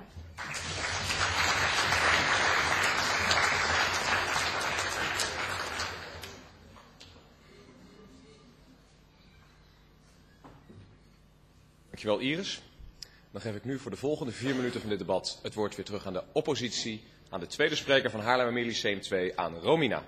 Dankjewel Iris. Dan geef ik nu voor de volgende 4 minuten van dit debat het woord weer terug aan de oppositie, aan de tweede spreker van Haarlemmermeer Lyceum 2, aan Romina.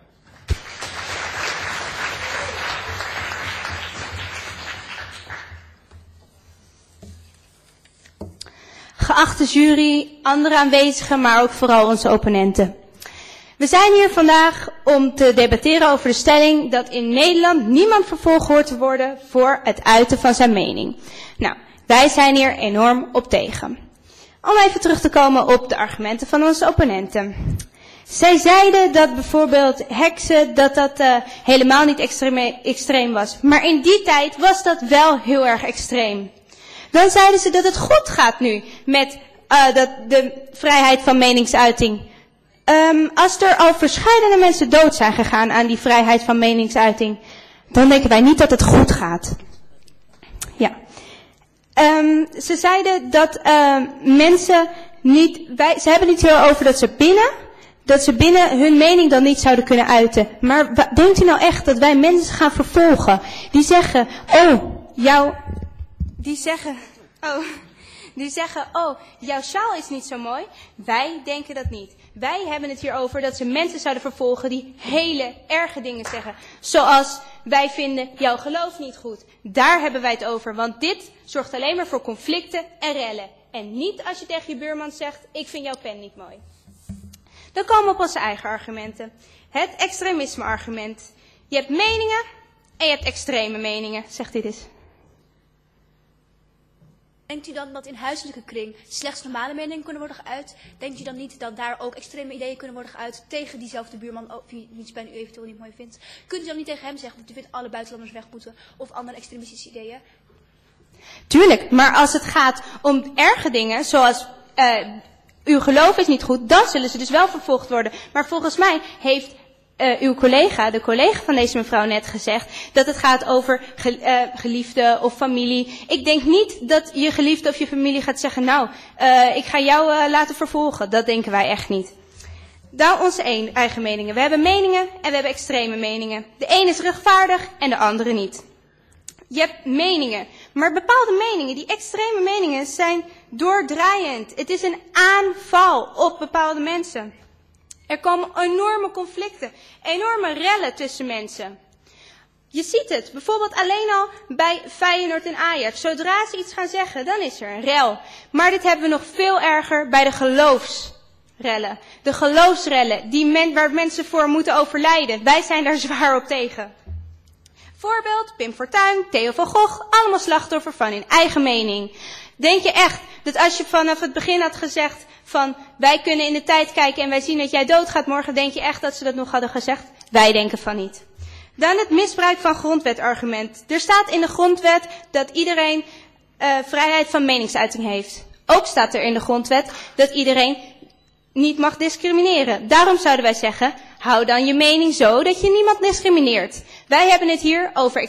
Geachte jury, andere aanwezigen, maar ook vooral onze opponenten. We zijn hier vandaag om te debatteren over de stelling dat in Nederland niemand vervolgd hoort te worden voor het uiten van zijn mening. Nou, wij zijn hier enorm op tegen. Om even terug te komen op de argumenten van onze opponenten. Zij zeiden dat bijvoorbeeld heksen, dat helemaal niet extreem was. Maar in die tijd was dat wel heel erg extreem. Dan zeiden ze dat het goed gaat nu met de vrijheid van meningsuiting. Als er al verscheidene mensen dood zijn gegaan aan die vrijheid van meningsuiting, dan denken wij niet dat het goed gaat. Ja. Ze zeiden dat mensen niet, ze hebben het hier over dat ze binnen hun mening dan niet zouden kunnen uiten. Maar denkt u nou echt dat wij mensen gaan vervolgen die zeggen, jouw sjaal is niet zo mooi. Wij denken dat niet. Wij hebben het hier over dat ze mensen zouden vervolgen die hele erge dingen zeggen. Zoals, wij vinden jouw geloof niet goed. Daar hebben wij het over, want dit zorgt alleen maar voor conflicten en rellen. En niet als je tegen je buurman zegt, ik vind jouw pen niet mooi. Dan komen we op onze eigen argumenten. Het extremisme argument. Je hebt meningen en je hebt extreme meningen, zegt dit eens. Denkt u dan dat in huiselijke kring slechts normale meningen kunnen worden geuit? Denkt u dan niet dat daar ook extreme ideeën kunnen worden geuit tegen diezelfde buurman, wiens pen u eventueel niet mooi vindt? Kunt u dan niet tegen hem zeggen dat u vindt alle buitenlanders weg moeten of andere extremistische ideeën? Tuurlijk, maar als het gaat om erge dingen, zoals uw geloof is niet goed, dan zullen ze dus wel vervolgd worden. Maar volgens mij heeft uw collega, de collega van deze mevrouw net gezegd, dat het gaat over geliefde of familie. Ik denk niet dat je geliefde of je familie gaat zeggen, nou, ik ga jou laten vervolgen. Dat denken wij echt niet. Nou, onze eigen meningen. We hebben meningen en we hebben extreme meningen. De ene is rechtvaardig en de andere niet. Je hebt meningen, maar bepaalde meningen, die extreme meningen, zijn doordraaiend. Het is een aanval op bepaalde mensen. Er komen enorme conflicten, enorme rellen tussen mensen. Je ziet het, bijvoorbeeld alleen al bij Feyenoord en Ajax. Zodra ze iets gaan zeggen, dan is er een rel. Maar dit hebben we nog veel erger bij de geloofsrellen. De geloofsrellen, waar mensen voor moeten overlijden. Wij zijn daar zwaar op tegen. Voorbeeld, Pim Fortuyn, Theo van Gogh, allemaal slachtoffer van hun eigen mening. Denk je echt dat als je vanaf het begin had gezegd van wij kunnen in de tijd kijken en wij zien dat jij doodgaat morgen, denk je echt dat ze dat nog hadden gezegd? Wij denken van niet. Dan het misbruik van grondwetargument. Er staat in de grondwet dat iedereen vrijheid van meningsuiting heeft. Ook staat er in de grondwet dat iedereen niet mag discrimineren. Daarom zouden wij zeggen, hou dan je mening zo dat je niemand discrimineert. Wij hebben het hier over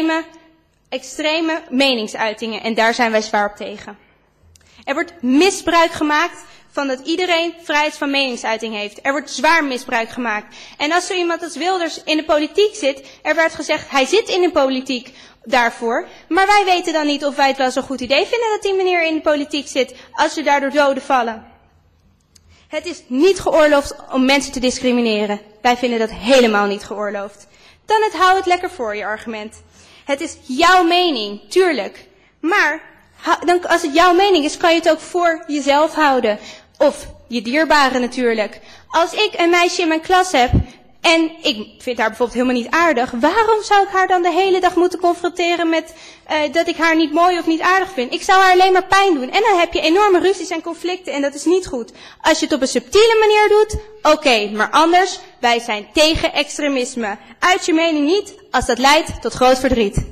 extreme meningsuitingen en daar zijn wij zwaar op tegen. Er wordt misbruik gemaakt van dat iedereen vrijheid van meningsuiting heeft. Er wordt zwaar misbruik gemaakt. En als zo iemand als Wilders in de politiek zit, er werd gezegd, hij zit in de politiek daarvoor. Maar wij weten dan niet of wij het wel zo'n goed idee vinden dat die meneer in de politiek zit, als er daardoor doden vallen. Het is niet geoorloofd om mensen te discrimineren. Wij vinden dat helemaal niet geoorloofd. Dan het hou het lekker voor je argument. Het is jouw mening, tuurlijk. Maar als het jouw mening is, kan je het ook voor jezelf houden. Of je dierbaren natuurlijk. Als ik een meisje in mijn klas heb en ik vind haar bijvoorbeeld helemaal niet aardig, waarom zou ik haar dan de hele dag moeten confronteren met dat ik haar niet mooi of niet aardig vind? Ik zou haar alleen maar pijn doen. En dan heb je enorme ruzies en conflicten en dat is niet goed. Als je het op een subtiele manier doet, oké, maar anders, wij zijn tegen extremisme. Uit je mening niet, als dat leidt tot groot verdriet.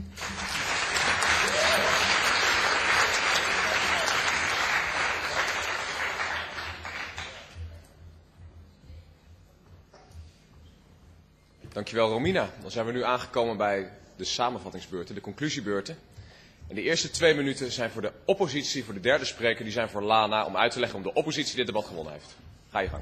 Dankjewel Romina. Dan zijn we nu aangekomen bij de samenvattingsbeurten, de conclusiebeurten. En de eerste 2 minuten zijn voor de oppositie, voor de derde spreker, die zijn voor Lana, om uit te leggen waarom de oppositie dit debat gewonnen heeft. Ga je gang.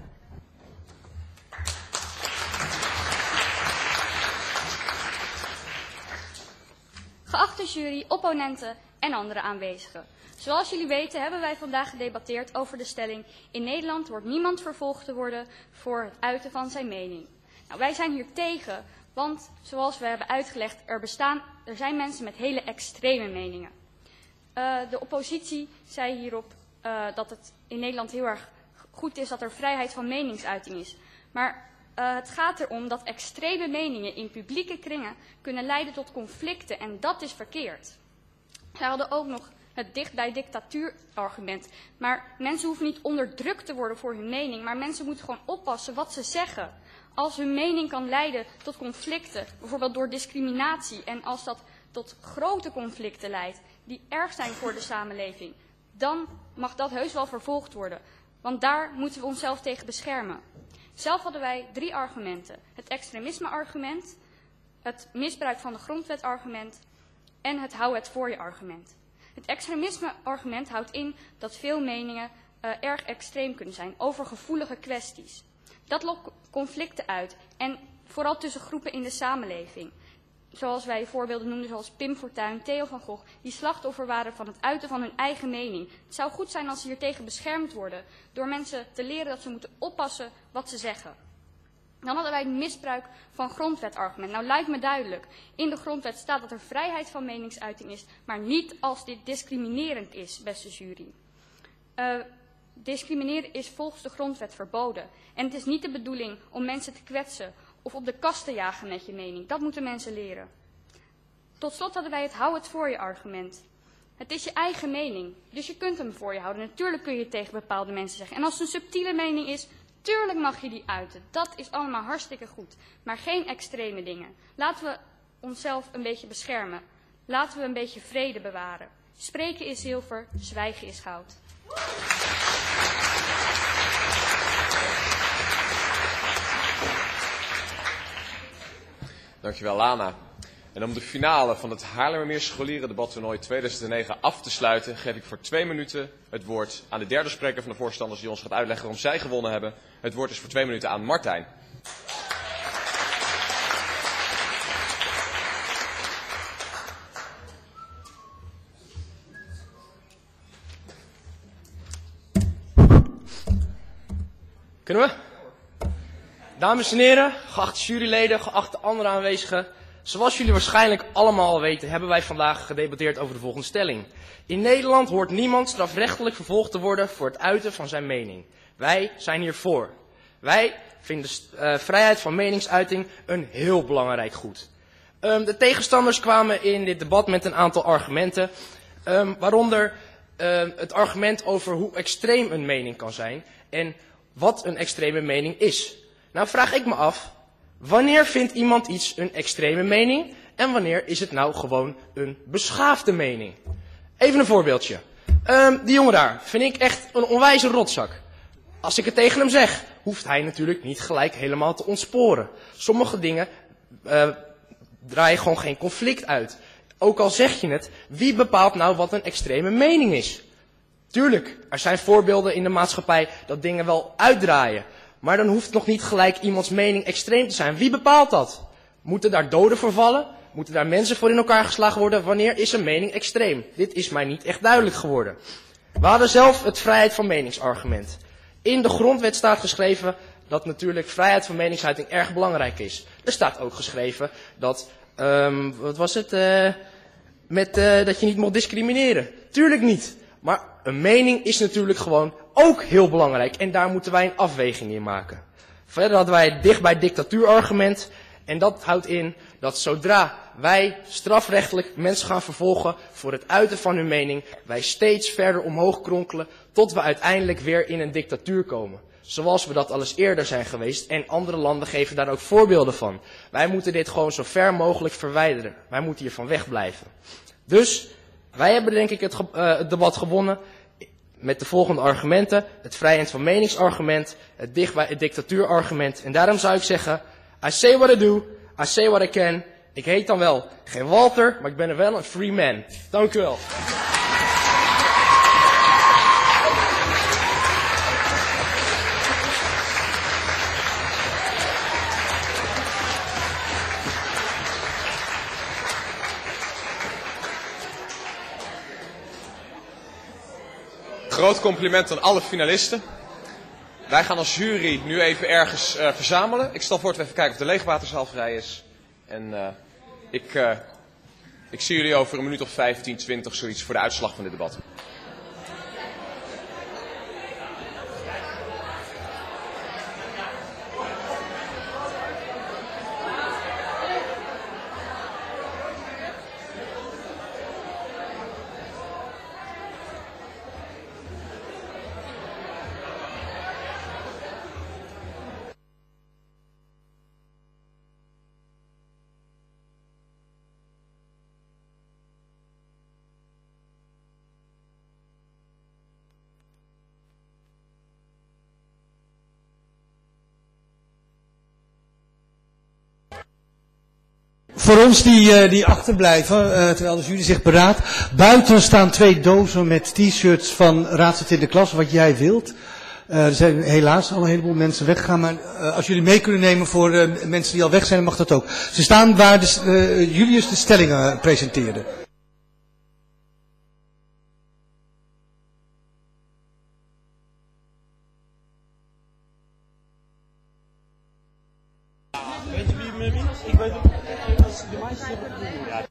Geachte jury, opponenten en andere aanwezigen. Zoals jullie weten hebben wij vandaag gedebatteerd over de stelling: in Nederland wordt niemand vervolgd te worden voor het uiten van zijn mening. Nou, wij zijn hier tegen, want zoals we hebben uitgelegd, er zijn mensen met hele extreme meningen. De oppositie zei hierop dat het in Nederland heel erg goed is dat er vrijheid van meningsuiting is. Maar het gaat erom dat extreme meningen in publieke kringen kunnen leiden tot conflicten en dat is verkeerd. Zij hadden ook nog het dicht bij dictatuur argument. Maar mensen hoeven niet onderdrukt te worden voor hun mening, maar mensen moeten gewoon oppassen wat ze zeggen. Als hun mening kan leiden tot conflicten, bijvoorbeeld door discriminatie, en als dat tot grote conflicten leidt, die erg zijn voor de samenleving, dan mag dat heus wel vervolgd worden. Want daar moeten we onszelf tegen beschermen. Zelf hadden wij 3 argumenten. Het extremisme-argument, het misbruik van de grondwet-argument en het hou het voor je-argument. Het extremisme-argument houdt in dat veel meningen erg extreem kunnen zijn over gevoelige kwesties. Dat lokt conflicten uit en vooral tussen groepen in de samenleving. Zoals wij voorbeelden noemden zoals Pim Fortuyn, Theo van Gogh, die slachtoffer waren van het uiten van hun eigen mening. Het zou goed zijn als ze hiertegen beschermd worden door mensen te leren dat ze moeten oppassen wat ze zeggen. Dan hadden wij het misbruik van grondwetargument. Nou lijkt me duidelijk, in de grondwet staat dat er vrijheid van meningsuiting is, maar niet als dit discriminerend is, beste jury. Discrimineren is volgens de grondwet verboden. En het is niet de bedoeling om mensen te kwetsen of op de kast te jagen met je mening. Dat moeten mensen leren. Tot slot hadden wij het hou het voor je argument. Het is je eigen mening, dus je kunt hem voor je houden. Natuurlijk kun je het tegen bepaalde mensen zeggen. En als het een subtiele mening is, tuurlijk mag je die uiten. Dat is allemaal hartstikke goed. Maar geen extreme dingen. Laten we onszelf een beetje beschermen. Laten we een beetje vrede bewaren. Spreken is zilver, zwijgen is goud. Dankjewel, Lana. En om de finale van het Haarlemmermeer Scholierendebattoernooi 2009 af te sluiten, geef ik voor 2 minuten het woord aan de derde spreker van de voorstanders die ons gaat uitleggen waarom zij gewonnen hebben. Het woord is voor 2 minuten aan Martijn. Kunnen we? Dames en heren, geachte juryleden, geachte andere aanwezigen. Zoals jullie waarschijnlijk allemaal al weten, hebben wij vandaag gedebatteerd over de volgende stelling. In Nederland hoort niemand strafrechtelijk vervolgd te worden voor het uiten van zijn mening. Wij zijn hiervoor. Wij vinden vrijheid van meningsuiting een heel belangrijk goed. De tegenstanders kwamen in dit debat met een aantal argumenten, waaronder het argument over hoe extreem een mening kan zijn en wat een extreme mening is. Nou vraag ik me af, wanneer vindt iemand iets een extreme mening en wanneer is het nou gewoon een beschaafde mening? Even een voorbeeldje. Die jongen daar vind ik echt een onwijze rotzak. Als ik het tegen hem zeg, hoeft hij natuurlijk niet gelijk helemaal te ontsporen. Sommige dingen draaien gewoon geen conflict uit. Ook al zeg je het, wie bepaalt nou wat een extreme mening is? Tuurlijk, er zijn voorbeelden in de maatschappij dat dingen wel uitdraaien. Maar dan hoeft nog niet gelijk iemands mening extreem te zijn. Wie bepaalt dat? Moeten daar doden voor vallen? Moeten daar mensen voor in elkaar geslagen worden? Wanneer is een mening extreem? Dit is mij niet echt duidelijk geworden. We hadden zelf het vrijheid van meningsargument. In de grondwet staat geschreven dat natuurlijk vrijheid van meningsuiting erg belangrijk is. Er staat ook geschreven dat, dat je niet mag discrimineren. Tuurlijk niet. Maar een mening is natuurlijk gewoon ook heel belangrijk en daar moeten wij een afweging in maken. Verder hadden wij het dicht bij dictatuur argument en dat houdt in dat zodra wij strafrechtelijk mensen gaan vervolgen voor het uiten van hun mening, wij steeds verder omhoog kronkelen tot we uiteindelijk weer in een dictatuur komen. Zoals we dat al eens eerder zijn geweest en andere landen geven daar ook voorbeelden van. Wij moeten dit gewoon zo ver mogelijk verwijderen. Wij moeten hiervan wegblijven. Dus wij hebben denk ik het debat gewonnen met de volgende argumenten. Het vrijheid van meningsargument, het dicht bij het dictatuurargument. En daarom zou ik zeggen, I say what I do, I say what I can. Ik heet dan wel geen Walter, maar ik ben er wel een free man. Dank u wel. Groot compliment aan alle finalisten. Wij gaan als jury nu even ergens verzamelen. Ik stel voor dat we even kijken of de leegwaterzaal vrij is. En ik zie jullie over een minuut of 15, 20 zoiets voor de uitslag van dit debat. Voor ons die achterblijven, terwijl de jury zich beraadt. Buiten staan 2 dozen met t-shirts van Raad het in de klas, wat jij wilt. Er zijn helaas al een heleboel mensen weggegaan, maar als jullie mee kunnen nemen voor mensen die al weg zijn, dan mag dat ook. Ze staan waar Julius de stellingen presenteerde. Weet je wie met wie? Ik weet het. De meisjes hebben het doen. Ja.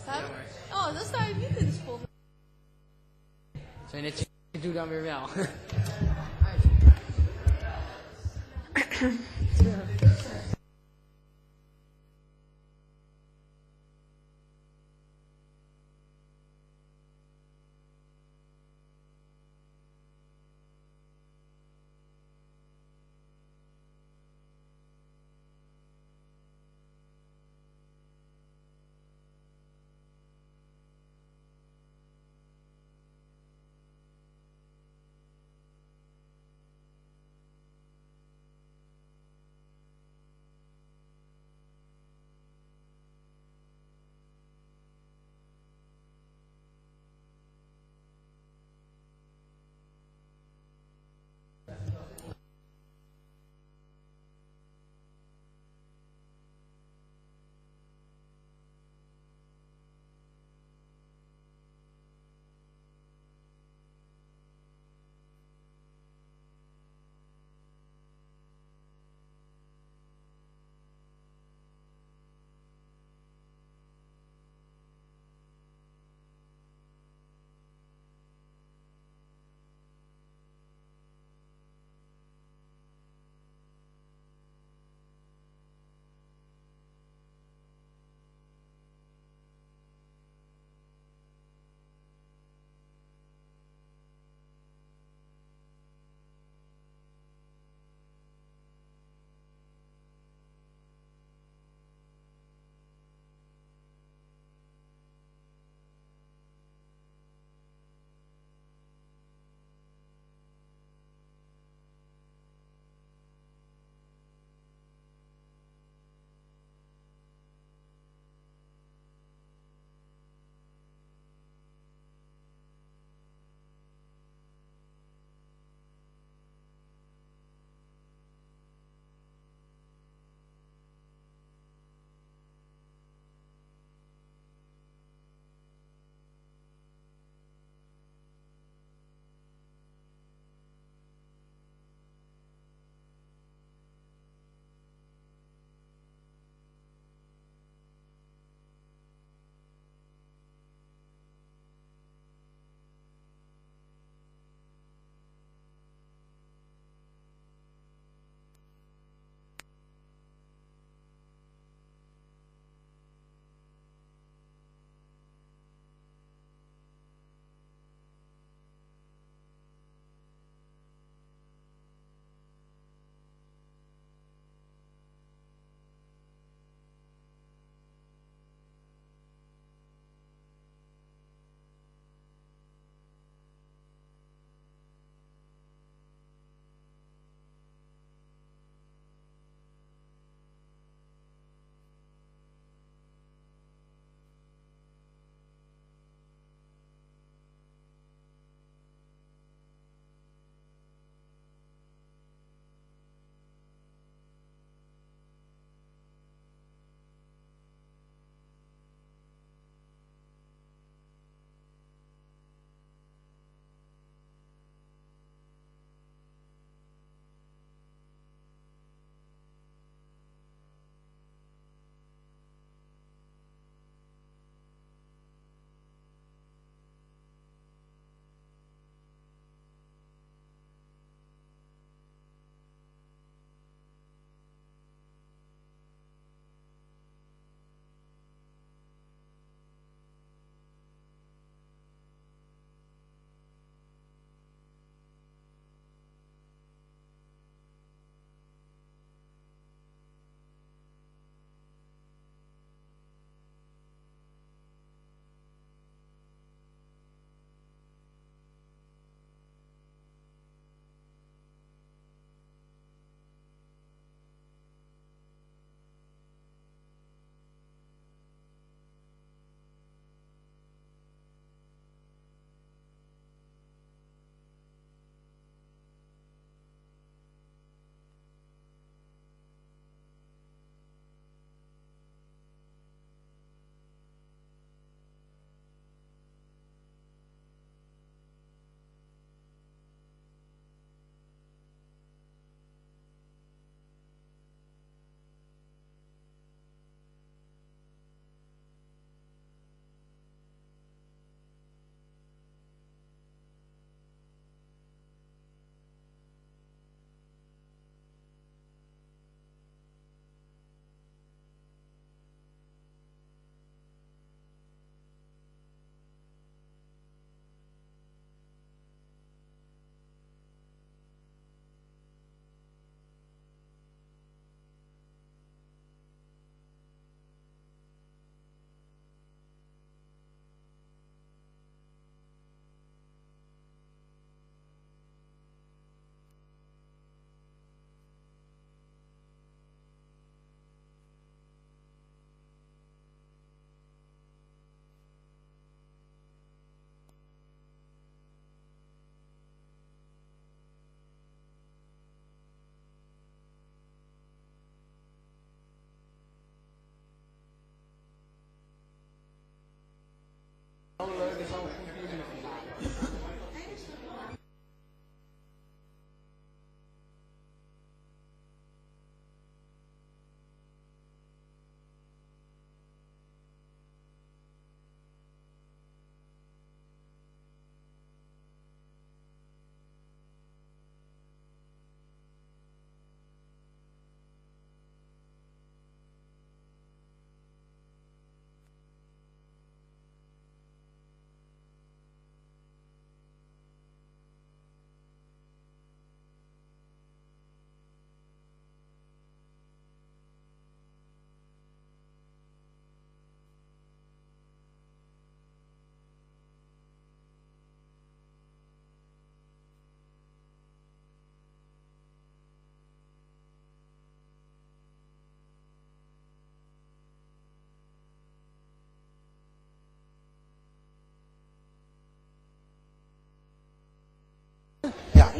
Oh, dan sta je niet in de spot. Zou je net zeggen, ik doe dan weer wel.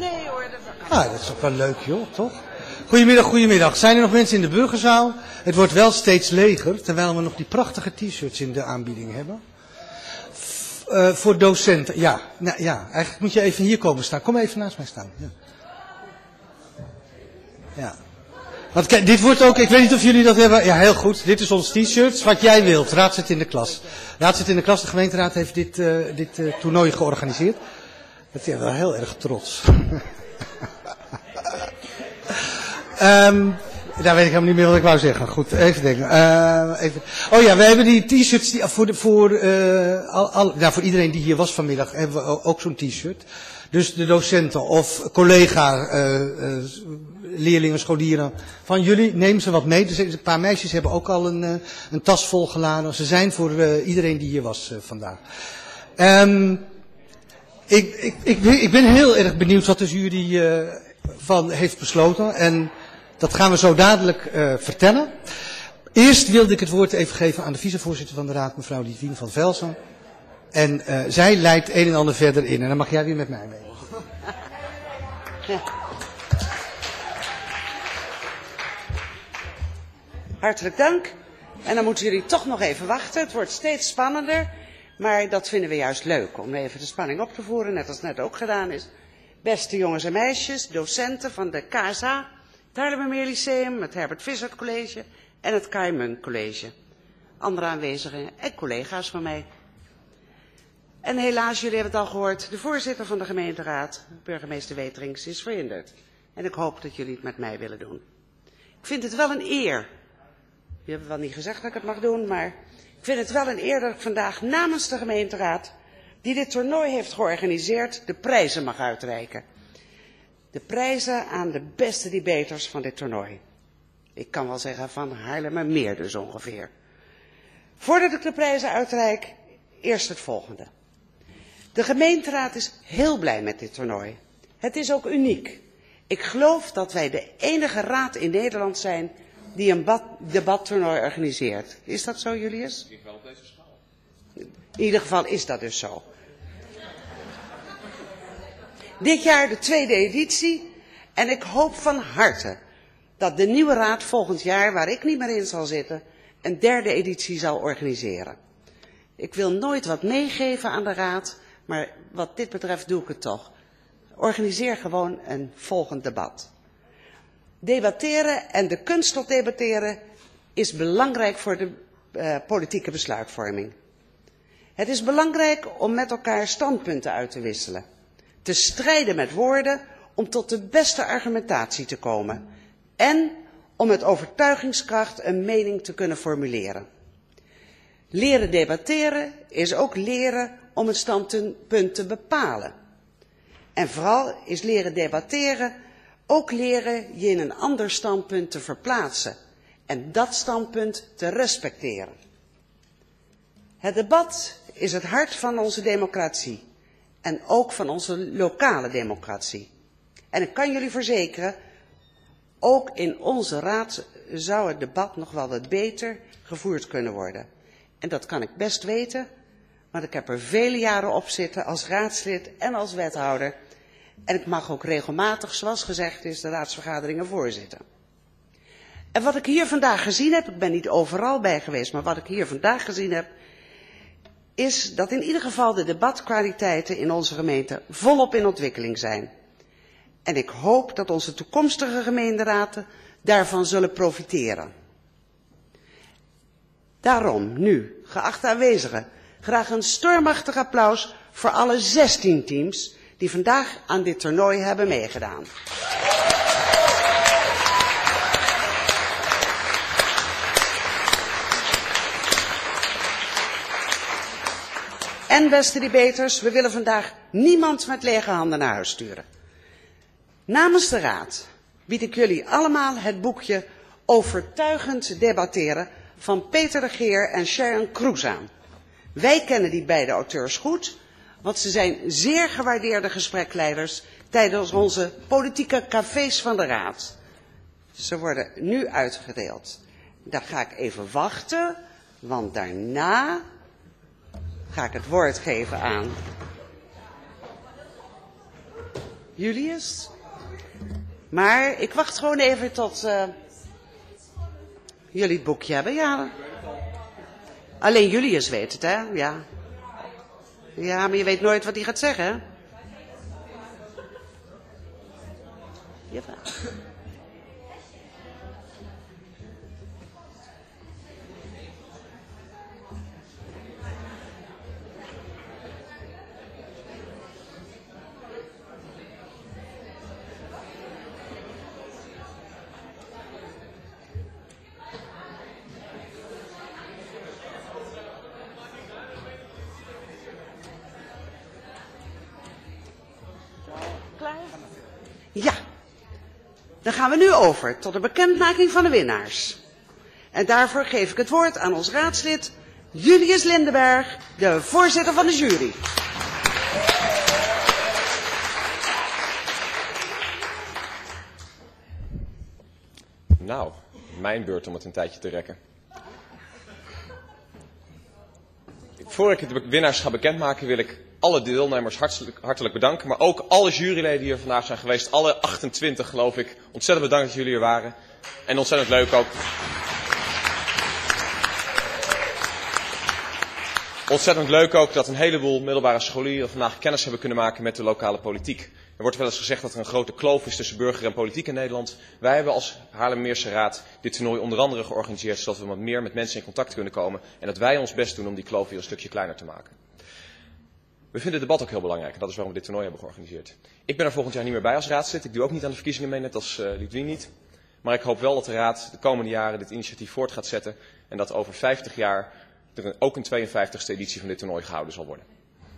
Nee hoor. Dat is ook wel leuk, joh, toch? Goedemiddag, goedemiddag. Zijn er nog mensen in de burgerzaal? Het wordt wel steeds leger, terwijl we nog die prachtige t-shirts in de aanbieding hebben. Voor docenten, ja. Nou, ja. Eigenlijk moet je even hier komen staan. Kom even naast mij staan. Ja. Ja. Want kijk, dit wordt ook, ik weet niet of jullie dat hebben. Ja, heel goed. Dit is ons t-shirt. Wat jij wilt. Raad zit in de klas. Raad zit in de klas. De gemeenteraad heeft dit toernooi georganiseerd. Dat is wel heel erg trots. Daar weet ik helemaal niet meer wat ik wou zeggen. Goed, even denken. Oh ja, we hebben die t-shirts die voor iedereen die hier was vanmiddag hebben we ook zo'n t-shirt. Dus de docenten of collega leerlingen, scholieren van jullie, neem ze wat mee. Dus een paar meisjes hebben ook al een tas volgeladen. Ze zijn voor iedereen die hier was vandaag. Ik ben heel erg benieuwd wat de jury van heeft besloten. En dat gaan we zo dadelijk vertellen. Eerst wilde ik het woord even geven aan de vicevoorzitter van de raad, mevrouw Lidwien van Velsen. En zij leidt een en ander verder in. En dan mag jij weer met mij mee. Ja. Hartelijk dank. En dan moeten jullie toch nog even wachten. Het wordt steeds spannender. Maar dat vinden we juist leuk, om even de spanning op te voeren, net als net ook gedaan is. Beste jongens en meisjes, docenten van de KSA, het Haarlemmermeer Lyceum, het Herbert Vissert College en het Kai Munk College. Andere aanwezigen en collega's van mij. En helaas, jullie hebben het al gehoord, de voorzitter van de gemeenteraad, burgemeester Weterings, is verhinderd. En ik hoop dat jullie het met mij willen doen. Ik vind het wel een eer. Jullie hebben wel niet gezegd dat ik het mag doen, maar ik vind het wel een eer dat ik vandaag namens de gemeenteraad, die dit toernooi heeft georganiseerd, de prijzen mag uitreiken. De prijzen aan de beste debaters van dit toernooi. Ik kan wel zeggen van Haarlemmermeer dus ongeveer. Voordat ik de prijzen uitreik, eerst het volgende. De gemeenteraad is heel blij met dit toernooi. Het is ook uniek. Ik geloof dat wij de enige raad in Nederland zijn die een debattoernooi organiseert. Is dat zo, Julius? In ieder geval op deze schaal. In ieder geval is dat dus zo. Dit jaar de tweede editie en ik hoop van harte dat de nieuwe raad volgend jaar, waar ik niet meer in zal zitten, een derde editie zal organiseren. Ik wil nooit wat meegeven aan de raad, maar wat dit betreft doe ik het toch. Organiseer gewoon een volgend debat. Debatteren en de kunst tot debatteren is belangrijk voor de politieke besluitvorming. Het is belangrijk om met elkaar standpunten uit te wisselen. Te strijden met woorden om tot de beste argumentatie te komen. En om met overtuigingskracht een mening te kunnen formuleren. Leren debatteren is ook leren om een standpunt te bepalen. En vooral is leren debatteren ook leren je in een ander standpunt te verplaatsen. En dat standpunt te respecteren. Het debat is het hart van onze democratie. En ook van onze lokale democratie. En ik kan jullie verzekeren, ook in onze raad zou het debat nog wel wat beter gevoerd kunnen worden. En dat kan ik best weten, want ik heb er vele jaren op zitten als raadslid en als wethouder. En ik mag ook regelmatig, zoals gezegd is, de raadsvergaderingen voorzitten. En wat ik hier vandaag gezien heb, ik ben niet overal bij geweest, maar wat ik hier vandaag gezien heb, is dat in ieder geval de debatkwaliteiten in onze gemeente volop in ontwikkeling zijn. En ik hoop dat onze toekomstige gemeenteraden daarvan zullen profiteren. Daarom nu, geachte aanwezigen, graag een stormachtig applaus voor alle 16 teams die vandaag aan dit toernooi hebben meegedaan. En beste debaters, we willen vandaag niemand met lege handen naar huis sturen. Namens de raad bied ik jullie allemaal het boekje Overtuigend debatteren van Peter de Geer en Sharon Kroes aan. Wij kennen die beide auteurs goed, want ze zijn zeer gewaardeerde gesprekleiders tijdens onze politieke cafés van de raad. Ze worden nu uitgedeeld. Dan ga ik even wachten, want daarna ga ik het woord geven aan Julius? Maar ik wacht gewoon even tot jullie het boekje hebben. Ja. Alleen Julius weet het, hè? Ja. Ja, maar je weet nooit wat hij gaat zeggen, hè? Jawel. Ja, dan gaan we nu over tot de bekendmaking van de winnaars. En daarvoor geef ik het woord aan ons raadslid Julius Lindenberg, de voorzitter van de jury. Nou, mijn beurt om het een tijdje te rekken. Voor ik de winnaars ga bekendmaken wil ik alle deelnemers hartelijk bedanken. Maar ook alle juryleden die hier vandaag zijn geweest. Alle 28 geloof ik. Ontzettend bedankt dat jullie er waren. En ontzettend leuk ook. Ontzettend leuk ook dat een heleboel middelbare scholieren vandaag kennis hebben kunnen maken met de lokale politiek. Er wordt wel eens gezegd dat er een grote kloof is tussen burger en politiek in Nederland. Wij hebben als Haarlemmermeerse Raad dit toernooi onder andere georganiseerd zodat we wat meer met mensen in contact kunnen komen. En dat wij ons best doen om die kloof weer een stukje kleiner te maken. We vinden het debat ook heel belangrijk en dat is waarom we dit toernooi hebben georganiseerd. Ik ben er volgend jaar niet meer bij als raadslid. Ik doe ook niet aan de verkiezingen mee, net als Lidwien niet. Maar ik hoop wel dat de Raad de komende jaren dit initiatief voort gaat zetten. En dat over 50 jaar er ook een 52e editie van dit toernooi gehouden zal worden.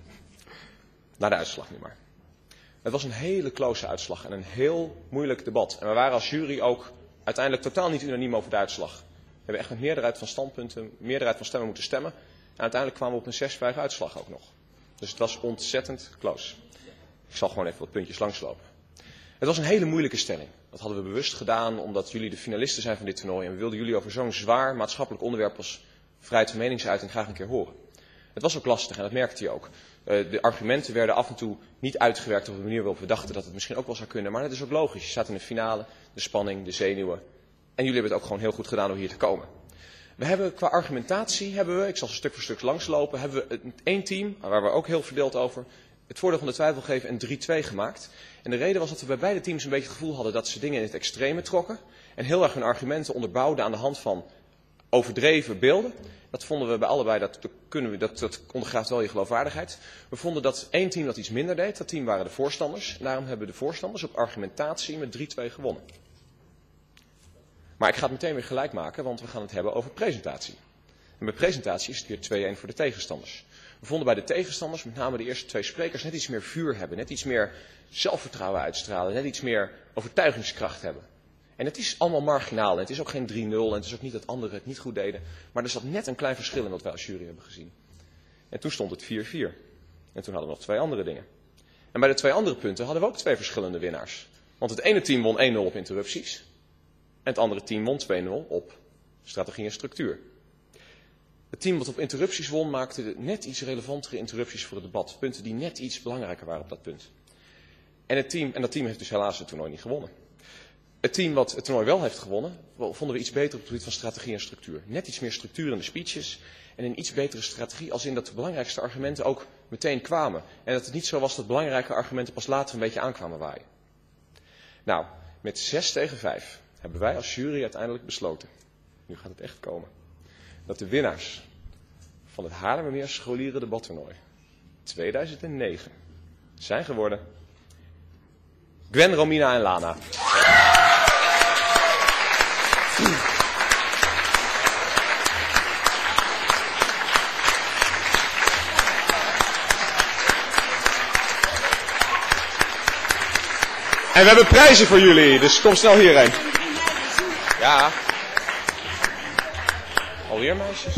Naar de uitslag nu maar. Het was een hele close uitslag en een heel moeilijk debat. En we waren als jury ook uiteindelijk totaal niet unaniem over de uitslag. We hebben echt met meerderheid van standpunten, meerderheid van stemmen moeten stemmen. En uiteindelijk kwamen we op een 6-5 uitslag ook nog. Dus het was ontzettend close. Ik zal gewoon even wat puntjes langslopen. Het was een hele moeilijke stelling. Dat hadden we bewust gedaan omdat jullie de finalisten zijn van dit toernooi. En we wilden jullie over zo'n zwaar maatschappelijk onderwerp als vrijheid van meningsuiting graag een keer horen. Het was ook lastig en dat merkte je ook. De argumenten werden af en toe niet uitgewerkt op de manier waarop we dachten dat het misschien ook wel zou kunnen. Maar dat is ook logisch. Je staat in de finale, de spanning, de zenuwen. En jullie hebben het ook gewoon heel goed gedaan door hier te komen. We hebben qua argumentatie, ik zal ze stuk voor stuk langslopen, hebben we één team, waar we ook heel verdeeld over, het voordeel van de twijfel geven en 3-2 gemaakt. En de reden was dat we bij beide teams een beetje het gevoel hadden dat ze dingen in het extreme trokken. En heel erg hun argumenten onderbouwden aan de hand van overdreven beelden. Dat vonden we bij allebei, dat ondergraaft wel je geloofwaardigheid. We vonden dat één team dat iets minder deed, dat team waren de voorstanders. En daarom hebben de voorstanders op argumentatie met 3-2 gewonnen. Maar ik ga het meteen weer gelijk maken, want we gaan het hebben over presentatie. En bij presentatie is het weer 2-1 voor de tegenstanders. We vonden bij de tegenstanders, met name de eerste twee sprekers, net iets meer vuur hebben. Net iets meer zelfvertrouwen uitstralen. Net iets meer overtuigingskracht hebben. En het is allemaal marginaal. En het is ook geen 3-0 en het is ook niet dat anderen het niet goed deden. Maar er zat net een klein verschil in wat wij als jury hebben gezien. En toen stond het 4-4. En toen hadden we nog twee andere dingen. En bij de twee andere punten hadden we ook twee verschillende winnaars. Want het ene team won 1-0 op interrupties. En het andere team won 2-0 op strategie en structuur. Het team dat op interrupties won maakte net iets relevantere interrupties voor het debat. Punten die net iets belangrijker waren op dat punt. En dat team heeft dus helaas het toernooi niet gewonnen. Het team wat het toernooi wel heeft gewonnen, vonden we iets beter op het gebied van strategie en structuur. Net iets meer structuur in de speeches en een iets betere strategie als in dat de belangrijkste argumenten ook meteen kwamen. En dat het niet zo was dat belangrijke argumenten pas later een beetje aankwamen waaien. Nou, met 6-5 hebben wij als jury uiteindelijk besloten, nu gaat het echt komen, dat de winnaars van het Haarlemmermeer Scholieren Debattoernooi 2009 zijn geworden Gwen, Romina en Lana. En we hebben prijzen voor jullie, dus kom snel hierheen. Ja. Alweer meisjes.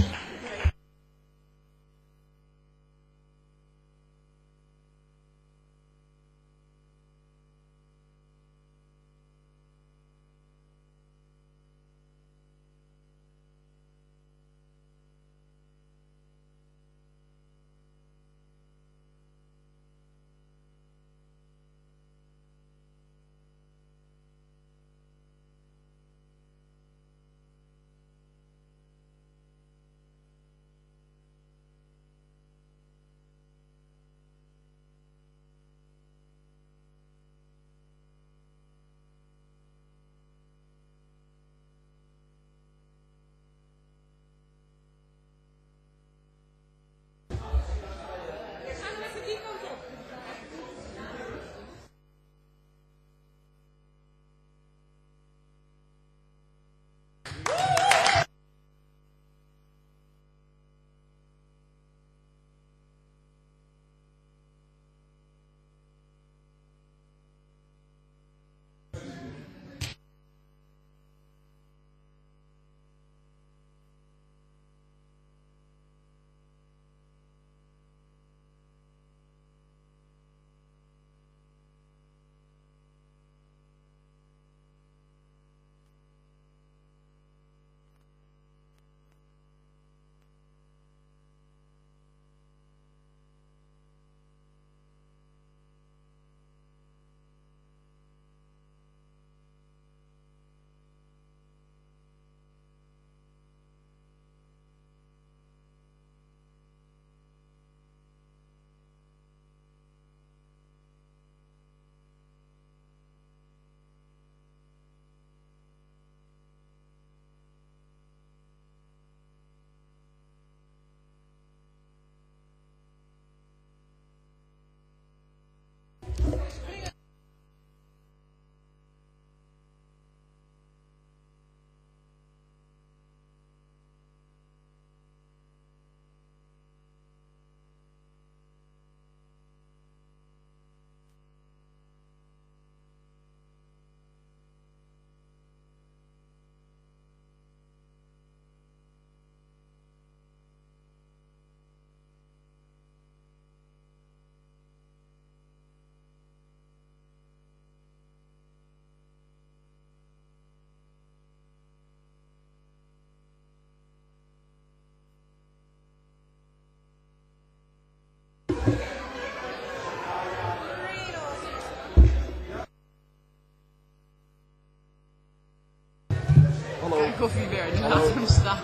koffieber, die laten hem staan.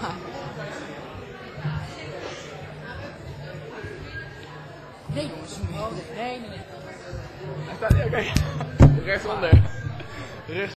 Nee jongens, nee. Oké. Rechtsonder.